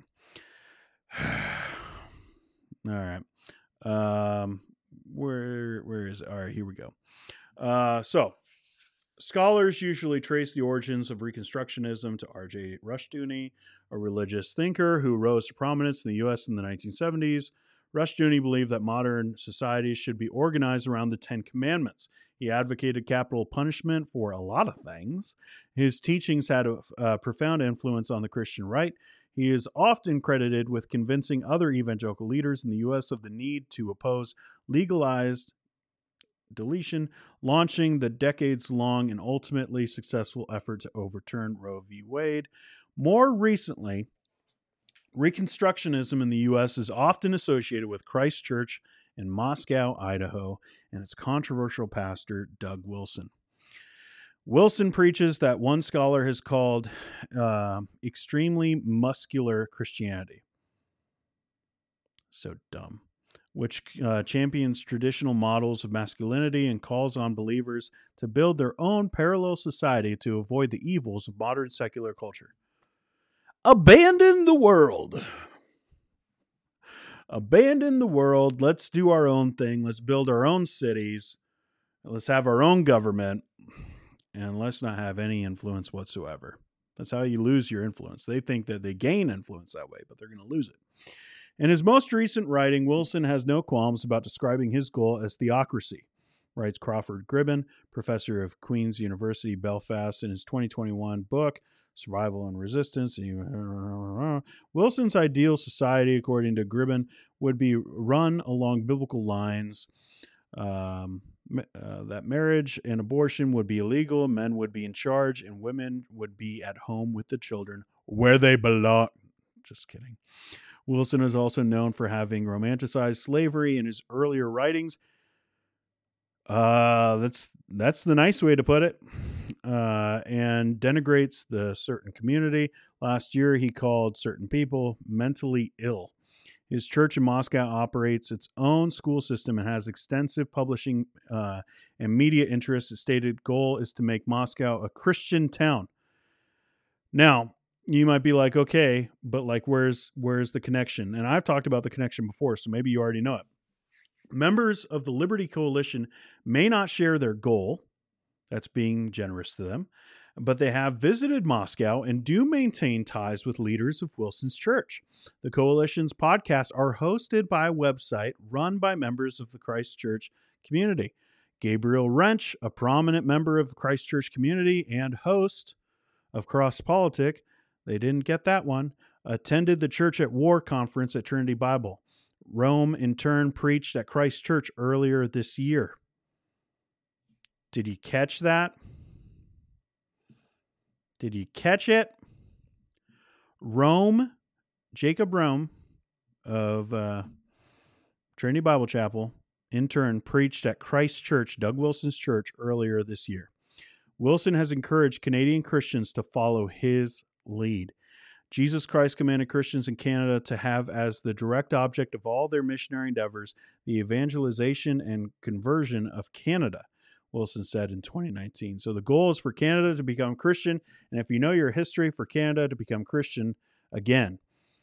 All right. Um, where, where is it? All right, here we go. Uh, so scholars usually trace the origins of Reconstructionism to R J Rushdoony, a religious thinker who rose to prominence in the U S in the nineteen seventies. Rushdoony believed that modern societies should be organized around the Ten Commandments. He advocated capital punishment for a lot of things. His teachings had a, a profound influence on the Christian right. He is often credited with convincing other evangelical leaders in the U S of the need to oppose legalized deletion, launching the decades-long and ultimately successful effort to overturn Roe v. Wade. More recently, Reconstructionism in the U S is often associated with Christ Church in Moscow, Idaho, and its controversial pastor, Doug Wilson. Wilson preaches that one scholar has called uh, extremely muscular Christianity. So dumb. Which uh, champions traditional models of masculinity and calls on believers to build their own parallel society to avoid the evils of modern secular culture. Abandon the world. Abandon the world. Let's do our own thing. Let's build our own cities. Let's have our own government. And let's not have any influence whatsoever. That's how you lose your influence. They think that they gain influence that way, but they're going to lose it. In his most recent writing, Wilson has no qualms about describing his goal as theocracy, writes Crawford Gribben, professor of Queen's University, Belfast, in his twenty twenty-one book, Survival and Resistance. Wilson's ideal society, according to Gribben, would be run along biblical lines, um, uh, that marriage and abortion would be illegal, men would be in charge, and women would be at home with the children where they belong. Just kidding. Wilson is also known for having romanticized slavery in his earlier writings. Uh, that's that's the nice way to put it. Uh, and denigrates the certain community. Last year, he called certain people mentally ill. His church in Moscow operates its own school system and has extensive publishing uh, and media interests. Its stated goal is to make Moscow a Christian town. Now, you might be like, okay, but like, where's where's the connection? And I've talked about the connection before, so maybe you already know it. Members of the Liberty Coalition may not share their goal. That's being generous to them. But they have visited Moscow and do maintain ties with leaders of Wilson's church. The coalition's podcasts are hosted by a website run by members of the Christ Church community. Gabriel Wrench, a prominent member of the Christ Church community and host of Cross Politic, they didn't get that one, attended the Church at War conference at Trinity Bible. Rome, in turn, preached at Christ Church earlier this year. Did you catch that? Did you catch it? Rome, Jacob Rome of uh, Trinity Bible Chapel, in turn, preached at Christ Church, Doug Wilson's church, earlier this year. Wilson has encouraged Canadian Christians to follow his lead. Jesus Christ commanded Christians in Canada to have as the direct object of all their missionary endeavors the evangelization and conversion of Canada, Wilson said in twenty nineteen. So the goal is for Canada to become Christian, and if you know your history, for Canada to become Christian again.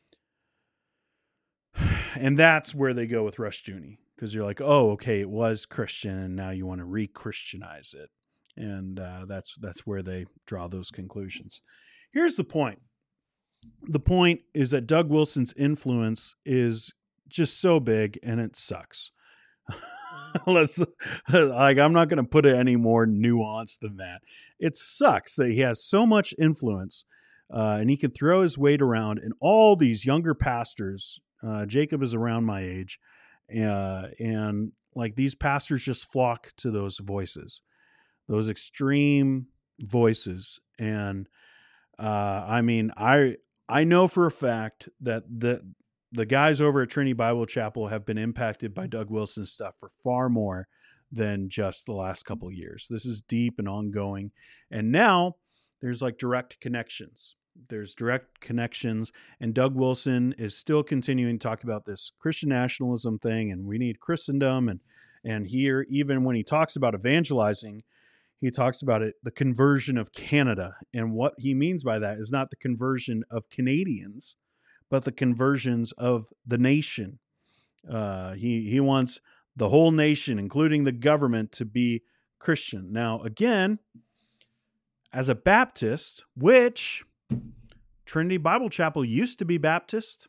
And that's where they go with Rushdoony, because you're like, oh, okay, it was Christian, and now you want to re-Christianize it. And uh, that's that's where they draw those conclusions. Here's the point. the point is that Doug Wilson's influence is just so big, and it sucks. Let's, like, I'm not going to put it any more nuanced than that. It sucks that he has so much influence, uh, and he can throw his weight around, and all these younger pastors. Uh, Jacob is around my age, uh, and like these pastors just flock to those voices, those extreme voices, and uh, I mean, I I know for a fact that the the guys over at Trinity Bible Chapel have been impacted by Doug Wilson's stuff for far more than just the last couple of years. This is deep and ongoing. And now there's like direct connections. There's direct connections. And Doug Wilson is still continuing to talk about this Christian nationalism thing, and we need Christendom. And, and here, even when he talks about evangelizing, he talks about it, the conversion of Canada. And what he means by that is not the conversion of Canadians, but the conversions of the nation. Uh, he he wants the whole nation, including the government, to be Christian. Now, again, as a Baptist, which Trinity Bible Chapel used to be Baptist,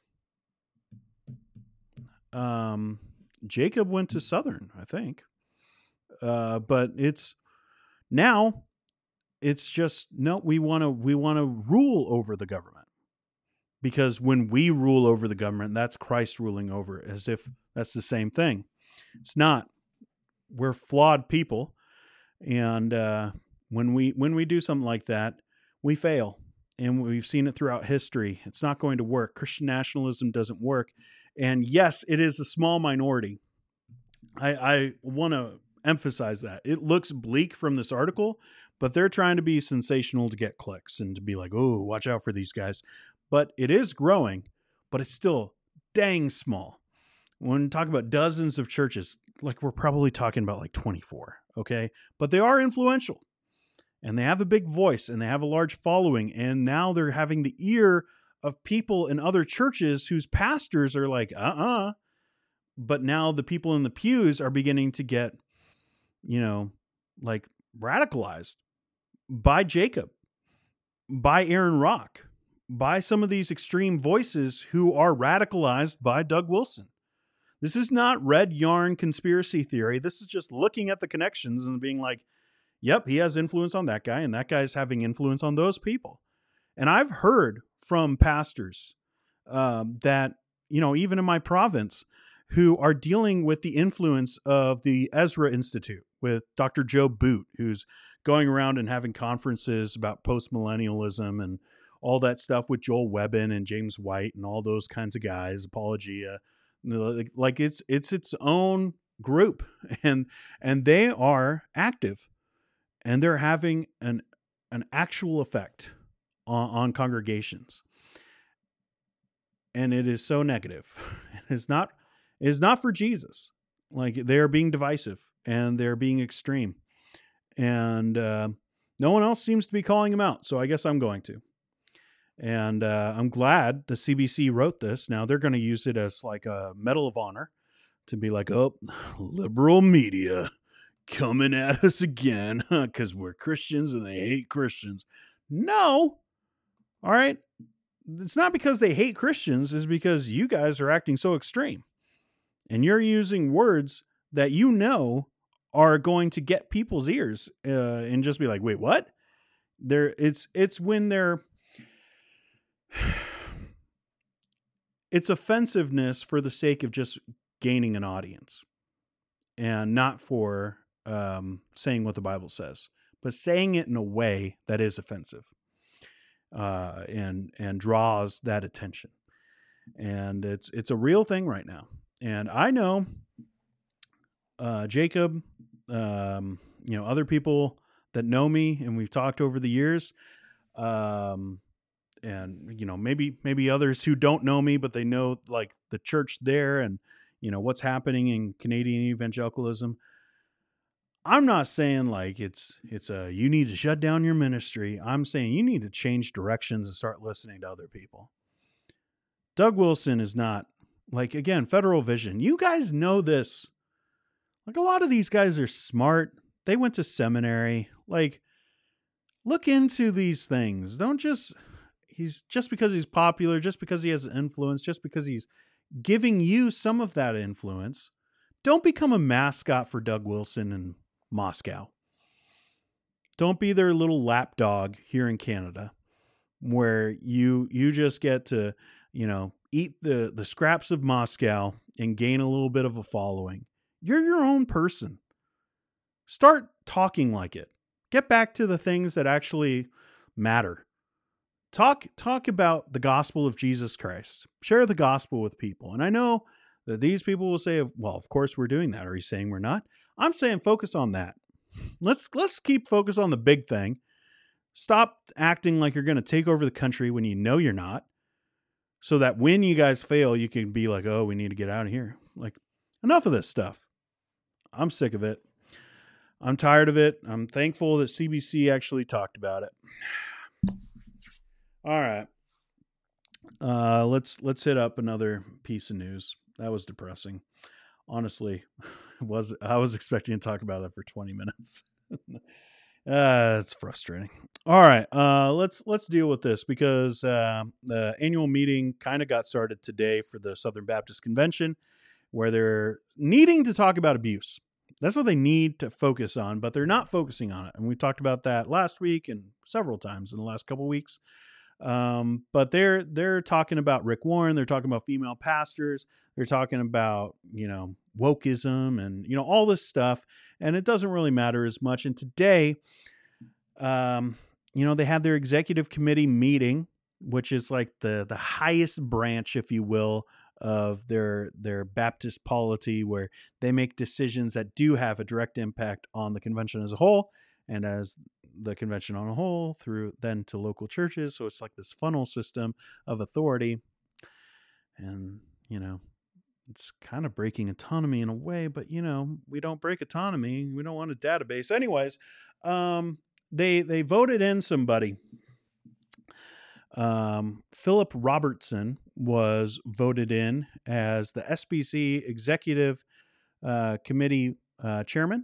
um, Jacob went to Southern, I think. Uh, but it's now it's just, no, we want to we want to rule over the government. Because when we rule over the government, that's Christ ruling over, as if that's the same thing. It's not. We're flawed people. And uh, when we when we do something like that, we fail. And we've seen it throughout history. It's not going to work. Christian nationalism doesn't work. And yes, it is a small minority. I, I want to emphasize that. It looks bleak from this article, but they're trying to be sensational to get clicks and to be like, oh, watch out for these guys. But it is growing, but it's still dang small. When we talk about dozens of churches, like we're probably talking about like twenty-four, okay? But they are influential, and they have a big voice, and they have a large following, and now they're having the ear of people in other churches whose pastors are like, uh-uh. But now the people in the pews are beginning to get, you know, like radicalized by Jacob, by Aaron Rock, by some of these extreme voices who are radicalized by Doug Wilson. This is not red yarn conspiracy theory. This is just looking at the connections and being like, yep, he has influence on that guy, and that guy's having influence on those people. And I've heard from pastors um, that, you know, even in my province, who are dealing with the influence of the Ezra Institute with Doctor Joe Boot, who's going around and having conferences about postmillennialism and all that stuff with Joel Webbin and James White and all those kinds of guys, Apologia. Like it's it's its own group, and and they are active, and they're having an an actual effect on, on congregations. And it is so negative. It's not it's not for Jesus. Like, they are being divisive, and they're being extreme, and uh, no one else seems to be calling them out. So I guess I'm going to. And uh, I'm glad the C B C wrote this. Now they're going to use it as like a Medal of Honor to be like, oh, liberal media coming at us again because we're Christians and they hate Christians. No. All right. It's not because they hate Christians. It's because you guys are acting so extreme. And you're using words that you know are going to get people's ears uh, and just be like, wait, what? They're, it's, it's when they're, it's offensiveness for the sake of just gaining an audience, and not for um, saying what the Bible says, but saying it in a way that is offensive uh, and and draws that attention. And it's it's a real thing right now. And I know uh, Jacob, um, you know, other people that know me, and we've talked over the years. Um, And, you know, maybe, maybe others who don't know me, but they know like the church there and, you know, what's happening in Canadian evangelicalism. I'm not saying like it's, it's a, you need to shut down your ministry. I'm saying you need to change directions and start listening to other people. Doug Wilson is not like, again, Federal Vision. You guys know this. Like, a lot of these guys are smart. They went to seminary. Like, look into these things. Don't just, he's just because he's popular, just because he has influence, just because he's giving you some of that influence, don't become a mascot for Doug Wilson in Moscow. Don't be their little lapdog here in Canada, where you you just get to, you know, eat the the scraps of Moscow and gain a little bit of a following. You're your own person. Start talking like it. Get back to the things that actually matter. Talk talk about the gospel of Jesus Christ. Share the gospel with people. And I know that these people will say, well, of course we're doing that. Are you saying we're not? I'm saying focus on that. Let's let's keep focus on the big thing. Stop acting like you're going to take over the country when you know you're not, so that when you guys fail, you can be like, oh, we need to get out of here. Like, enough of this stuff. I'm sick of it. I'm tired of it. I'm thankful that C B C actually talked about it. All right. Uh, let's let's hit up another piece of news. That was depressing. Honestly, was I was expecting to talk about that for twenty minutes. uh, it's frustrating. All right. Uh, let's let's deal with this because uh, the annual meeting kind of got started today for the Southern Baptist Convention, where they're needing to talk about abuse. That's what they need to focus on, but they're not focusing on it. And we talked about that last week and several times in the last couple of weeks. Um, but they're, they're talking about Rick Warren. They're talking about female pastors. They're talking about, you know, wokeism and, you know, all this stuff. And it doesn't really matter as much. And today, um, you know, they had their executive committee meeting, which is like the, the highest branch, if you will, of their, their Baptist polity, where they make decisions that do have a direct impact on the convention as a whole. And as the convention on a whole through then to local churches. So it's like this funnel system of authority. And, you know, it's kind of breaking autonomy in a way, but, you know, we don't break autonomy. We don't want a database. Anyways, um, they, they voted in somebody. Um, Philip Robertson was voted in as the S B C Executive uh, Committee uh, Chairman.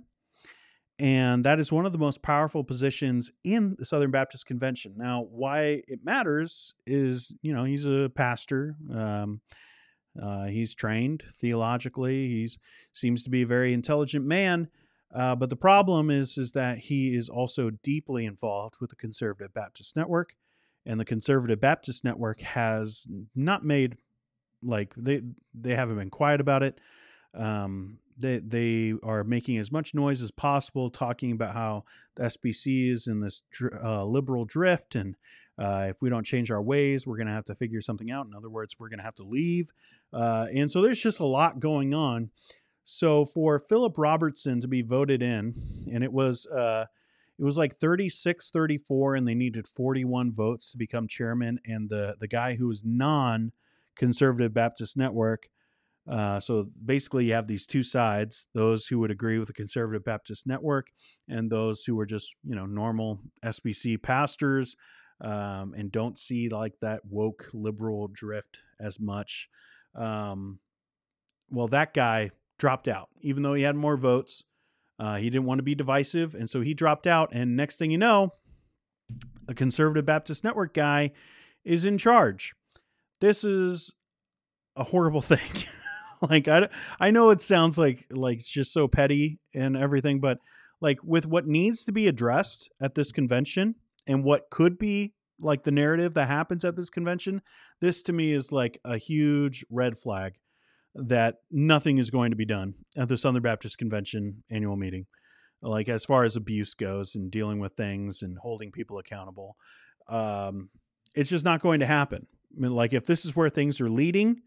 And that is one of the most powerful positions in the Southern Baptist Convention. Now, why it matters is, you know, he's a pastor. Um, uh, he's trained theologically. He's seems to be a very intelligent man. Uh, but the problem is, is that he is also deeply involved with the Conservative Baptist Network. And the Conservative Baptist Network has not made, like, they, they haven't been quiet about it. Um, They they are making as much noise as possible, talking about how the S B C is in this uh, liberal drift, and uh, if we don't change our ways, we're going to have to figure something out. In other words, we're going to have to leave. Uh, and so there's just a lot going on. So for Philip Robertson to be voted in, and it was uh, it was like thirty-six thirty-four, and they needed forty-one votes to become chairman. And the the guy who was non-Conservative Baptist Network. Uh, so basically you have these two sides, those who would agree with the Conservative Baptist Network and those who are just, you know, normal S B C pastors, um, and don't see like that woke liberal drift as much. Um, well, that guy dropped out, even though he had more votes. Uh, he didn't want to be divisive. And so he dropped out. And next thing you know, the Conservative Baptist Network guy is in charge. This is a horrible thing. Like, I, I know it sounds like, like it's just so petty and everything, but like with what needs to be addressed at this convention and what could be like the narrative that happens at this convention, this to me is like a huge red flag that nothing is going to be done at the Southern Baptist Convention annual meeting. Like as far as abuse goes and dealing with things and holding people accountable, um, it's just not going to happen. I mean, like if this is where things are leading,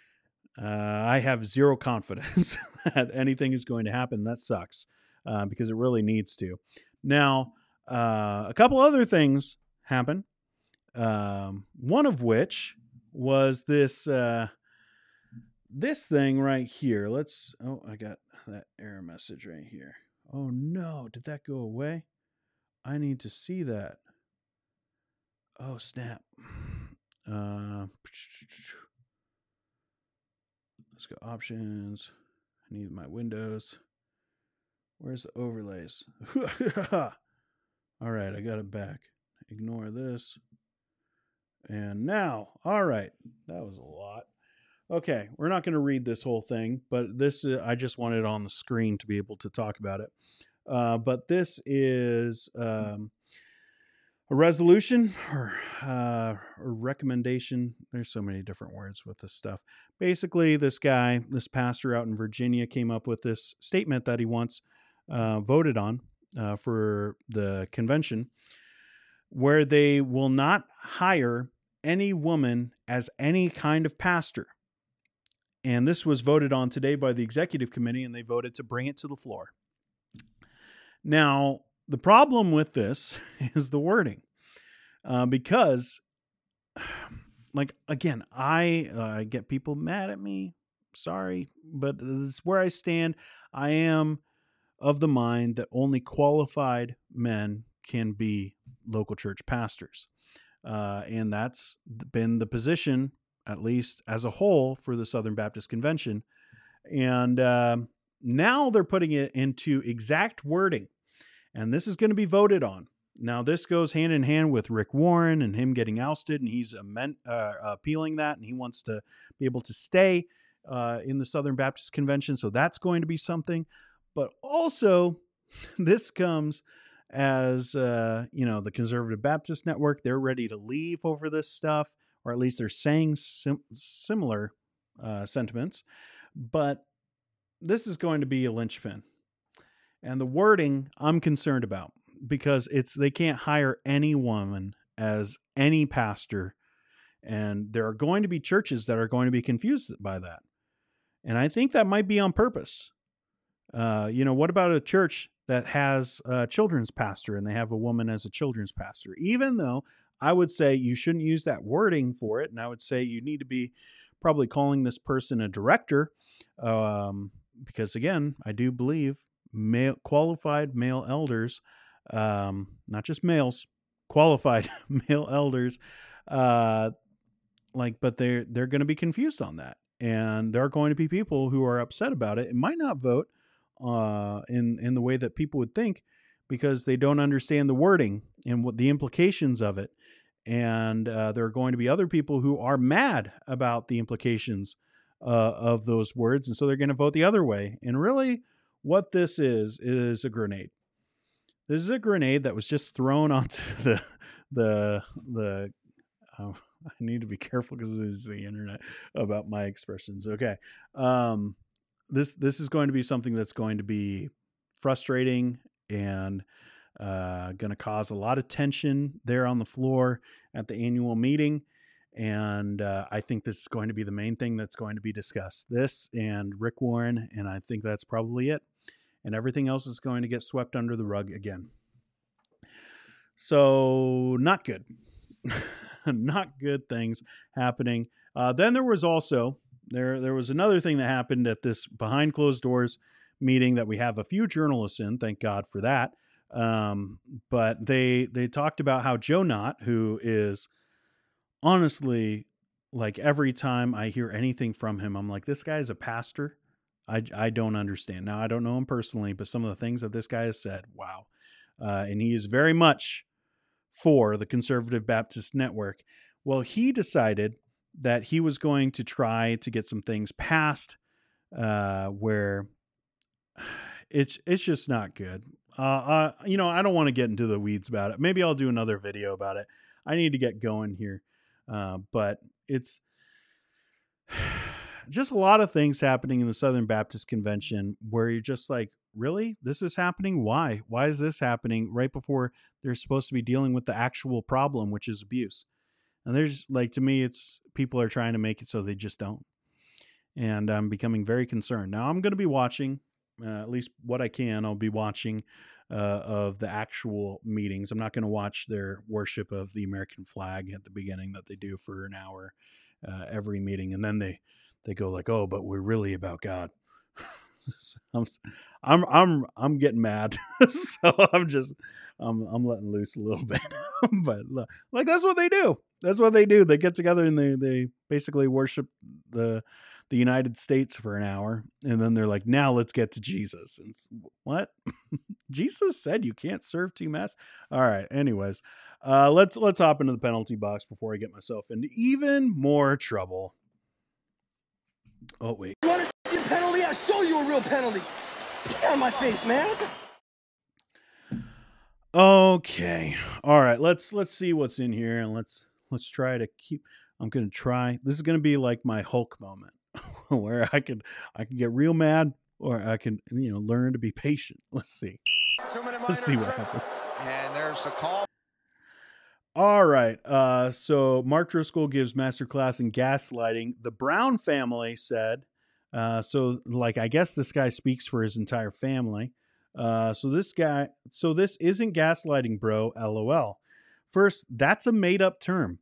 Uh, I have zero confidence that anything is going to happen. That sucks uh, because it really needs to. Now, uh, a couple other things happen. Um, one of which was this uh, this thing right here. Let's. Oh, I got that error message right here. Oh no! Did that go away? I need to see that. Oh snap! Uh, Let's go options. I need my windows. Where's the overlays? All right, I got it back. Ignore this. And now, all right, that was a lot. Okay, we're not going to read this whole thing, but this uh, I just wanted it on the screen to be able to talk about it. Uh, but this is um, a resolution or uh, a recommendation. There's so many different words with this stuff. Basically, this guy, this pastor out in Virginia, came up with this statement that he wants uh, voted on uh, for the convention, where they will not hire any woman as any kind of pastor. And this was voted on today by the executive committee, and they voted to bring it to the floor. Now, the problem with this is the wording, uh, because, like, again, I uh, get people mad at me. Sorry, but this is where I stand. I am of the mind that only qualified men can be local church pastors. Uh, and that's been the position, at least as a whole, for the Southern Baptist Convention. And uh, now they're putting it into exact wording. And this is going to be voted on. Now, this goes hand in hand with Rick Warren and him getting ousted, and he's amend, uh, appealing that, and he wants to be able to stay uh, in the Southern Baptist Convention. So that's going to be something. But also, this comes as, uh, you know, the Conservative Baptist Network, they're ready to leave over this stuff, or at least they're saying sim- similar uh, sentiments. But this is going to be a linchpin. And the wording I'm concerned about, because it's they can't hire any woman as any pastor. And there are going to be churches that are going to be confused by that. And I think that might be on purpose. Uh, you know, what about a church that has a children's pastor and they have a woman as a children's pastor? Even though I would say you shouldn't use that wording for it. And I would say you need to be probably calling this person a director. Um, because again, I do believe male, qualified male elders, um, not just males, qualified male elders, uh, like, but they're, they're going to be confused on that. And there are going to be people who are upset about it and might not vote uh, in, in the way that people would think, because they don't understand the wording and what the implications of it. And uh, there are going to be other people who are mad about the implications uh, of those words. And so they're going to vote the other way. And really what this is, is a grenade. This is a grenade that was just thrown onto the, the, the, uh, I need to be careful because this is the internet about my expressions. Okay. Um, this, this is going to be something that's going to be frustrating and uh, going to cause a lot of tension there on the floor at the annual meeting. And uh, I think this is going to be the main thing that's going to be discussed. This and Rick Warren, and I think that's probably it. And everything else is going to get swept under the rug again. So not good. Not good things happening. Uh, then there was also, there, there was another thing that happened at this behind closed doors meeting that we have a few journalists in. Thank God for that. Um, but they, they talked about how Joe Knott, who is honestly, like, every time I hear anything from him, I'm like, this guy is a pastor. I, I don't understand. Now, I don't know him personally, but some of the things that this guy has said, wow. Uh, and he is very much for the Conservative Baptist Network. Well, he decided that he was going to try to get some things passed uh, where it's it's just not good. Uh, uh, you know, I don't want to get into the weeds about it. Maybe I'll do another video about it. I need to get going here. Uh, but it's just a lot of things happening in the Southern Baptist Convention where you're just like, really? This is happening? Why? Why is this happening right before they're supposed to be dealing with the actual problem, which is abuse? And there's, like, to me, it's people are trying to make it so they just don't. And I'm becoming very concerned. Now, I'm going to be watching, uh, at least what I can, I'll be watching uh, of the actual meetings. I'm not going to watch their worship of the American flag at the beginning that they do for an hour uh, every meeting. And then they, they go like, oh, but we're really about God. I'm, I'm, I'm, I'm getting mad. So I'm just, I'm, I'm letting loose a little bit, but like, that's what they do. That's what they do. They get together and they, they basically worship the, the United States for an hour. And then they're like, now let's get to Jesus. And what? Jesus said you can't serve two masters. All right. Anyways, uh, let's, let's hop into the penalty box before I get myself into even more trouble. Oh, wait. You want to see a penalty? I'll show you a real penalty. Get on my face, man. Okay. All right. Let's, let's see what's in here, and let's, let's try to keep, I'm going to try, this is going to be like my Hulk moment where I can, I can get real mad, or I can, you know, learn to be patient. Let's see. Let's see what happens. And there's a call. All right. Uh, so Mark Driscoll gives masterclass in gaslighting. The Brown family said, uh, so like, I guess this guy speaks for his entire family. Uh, so this guy, so this isn't gaslighting, bro. LOL. First, that's a made up term.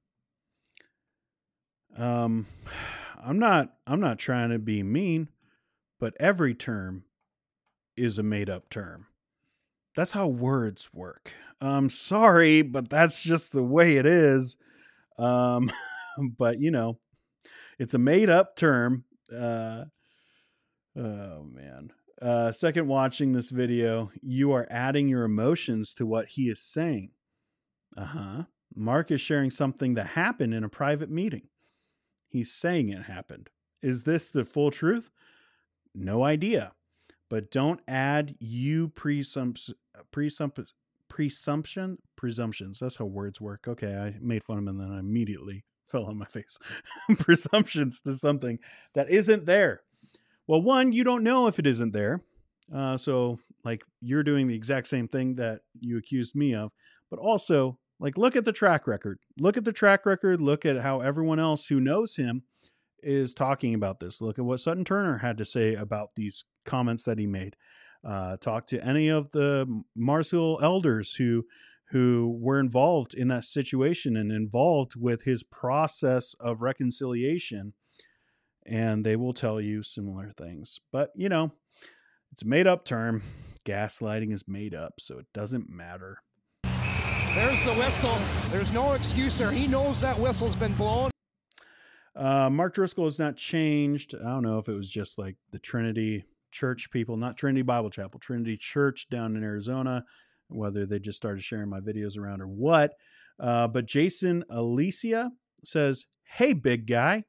Um, I'm not, I'm not trying to be mean, but every term is a made up term. That's how words work. I'm sorry, but that's just the way it is. Um, but you know, it's a made up term. Uh, oh man. Uh, second, watching this video, you are adding your emotions to what he is saying. Uh-huh. Mark is sharing something that happened in a private meeting. He's saying it happened. Is this the full truth? No idea. But don't add you presump- presump- presumption, presumptions. That's how words work. Okay, I made fun of him and then I immediately fell on my face. Presumptions to something that isn't there. Well, one, you don't know if it isn't there. Uh, so, like, you're doing the exact same thing that you accused me of. But also, like, look at the track record. Look at the track record. Look at how everyone else who knows him is talking about this. Look at what Sutton Turner had to say about these comments that he made. Uh, talk to any of the Marshall elders who who were involved in that situation and involved with his process of reconciliation, and they will tell you similar things. But, you know, it's a made-up term. Gaslighting is made up, so it doesn't matter. There's the whistle. There's no excuse there. He knows that whistle's been blown. Uh, Mark Driscoll has not changed. I don't know if it was just like the Trinity Church people, not Trinity Bible Chapel, Trinity Church down in Arizona, whether they just started sharing my videos around or what. Uh, but Jason Alicia says, hey, big guy.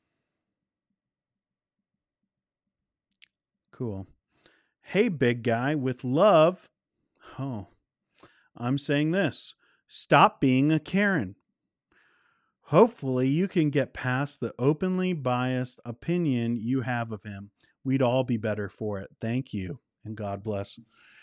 Cool. Hey, big guy, with love. Oh, I'm saying this. Stop being a Karen. Hopefully you can get past the openly biased opinion you have of him. We'd all be better for it. Thank you, and God bless.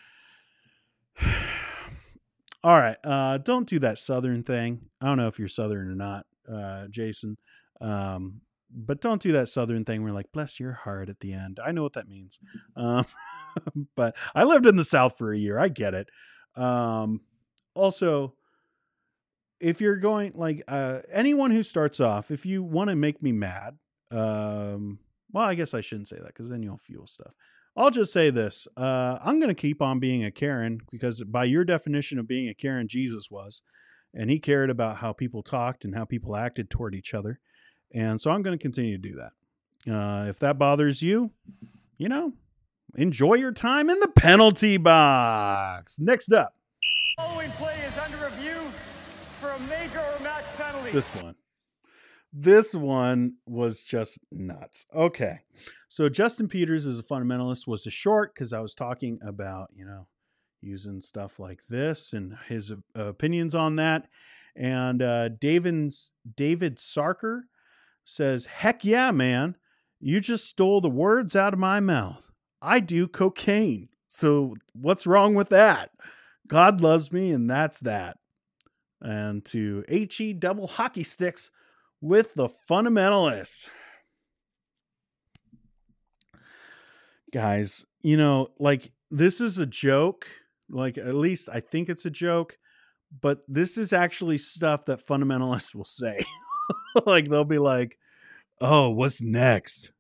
All right. Uh, don't do that Southern thing. I don't know if you're Southern or not, uh, Jason. Um, but don't do that Southern thing where like, bless your heart at the end. I know what that means. Um, but I lived in the South for a year. I get it. Um, also, if you're going like uh, anyone who starts off, if you want to make me mad, um, well, I guess I shouldn't say that because then you'll fuel stuff. I'll just say this. Uh, I'm going to keep on being a Karen because by your definition of being a Karen, Jesus was, and he cared about how people talked and how people acted toward each other. And so I'm going to continue to do that. Uh, if that bothers you, you know, enjoy your time in the penalty box. Next up. Following play is under review for a major or match penalty. This one. This one was just nuts. Okay. So Justin Peters is a fundamentalist was a short because I was talking about, you know, using stuff like this and his uh, opinions on that. And uh, David, David Sarker says, heck yeah, man. You just stole the words out of my mouth. I do cocaine. So what's wrong with that? God loves me and that's that. And to H E double hockey sticks with the fundamentalists. Guys, you know, like this is a joke. Like at least I think it's a joke, but this is actually stuff that fundamentalists will say. Like they'll be like, oh, what's next?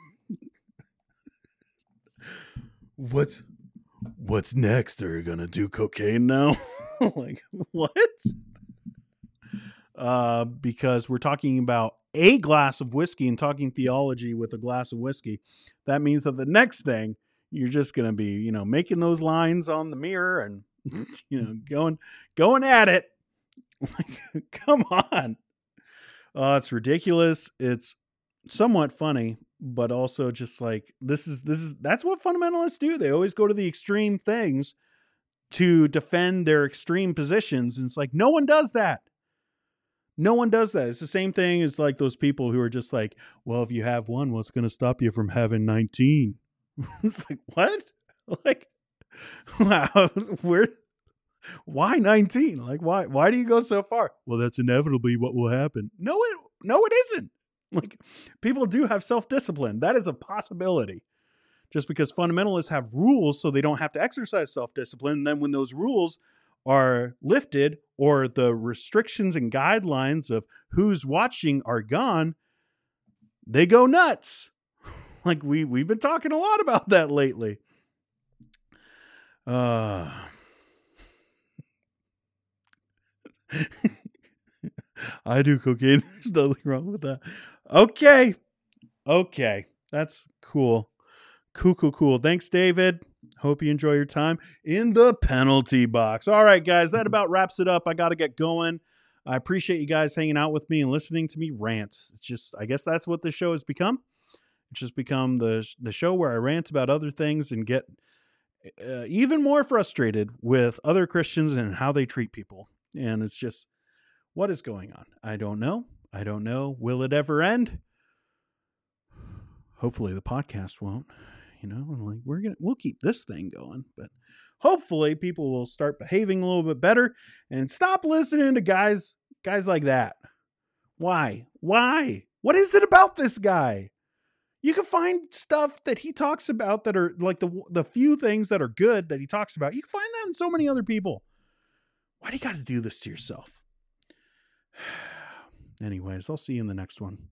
What's what's next? They're gonna do cocaine now? Like, what? uh, because we're talking about a glass of whiskey and talking theology with a glass of whiskey. That means that the next thing you're just going to be, you know, making those lines on the mirror and, you know, going, going at it. Like, come on. Uh, it's ridiculous. It's somewhat funny, but also just like, this is, this is, that's what fundamentalists do. They always go to the extreme things to defend their extreme positions. And it's like, no one does that. No one does that. It's the same thing as like those people who are just like, well, if you have one, what's going to stop you from having nineteen? It's like, what? Like, wow, where, why nineteen? Like, why, why do you go so far? Well, that's inevitably what will happen. No, it, no, it isn't. Like, people do have self-discipline. That is a possibility. Just because fundamentalists have rules so they don't have to exercise self-discipline. And then when those rules are lifted or the restrictions and guidelines of who's watching are gone, they go nuts. Like we, we've been talking a lot about that lately. Uh, I do cocaine. There's nothing wrong with that. Okay. Okay. That's cool. Cool, cool, cool. Thanks, David. Hope you enjoy your time in the penalty box. All right, guys, that about wraps it up. I got to get going. I appreciate you guys hanging out with me and listening to me rant. It's just, I guess that's what this show has become. It's just become the, the show where I rant about other things and get uh, even more frustrated with other Christians and how they treat people. And it's just, what is going on? I don't know. I don't know. Will it ever end? Hopefully the podcast won't. You know, like we're gonna we'll keep this thing going, but hopefully people will start behaving a little bit better and stop listening to guys guys like that. Why? Why? What is it about this guy? You can find stuff that he talks about that are like the the few things that are good that he talks about. You can find that in so many other people. Why do you got to do this to yourself? Anyways, I'll see you in the next one.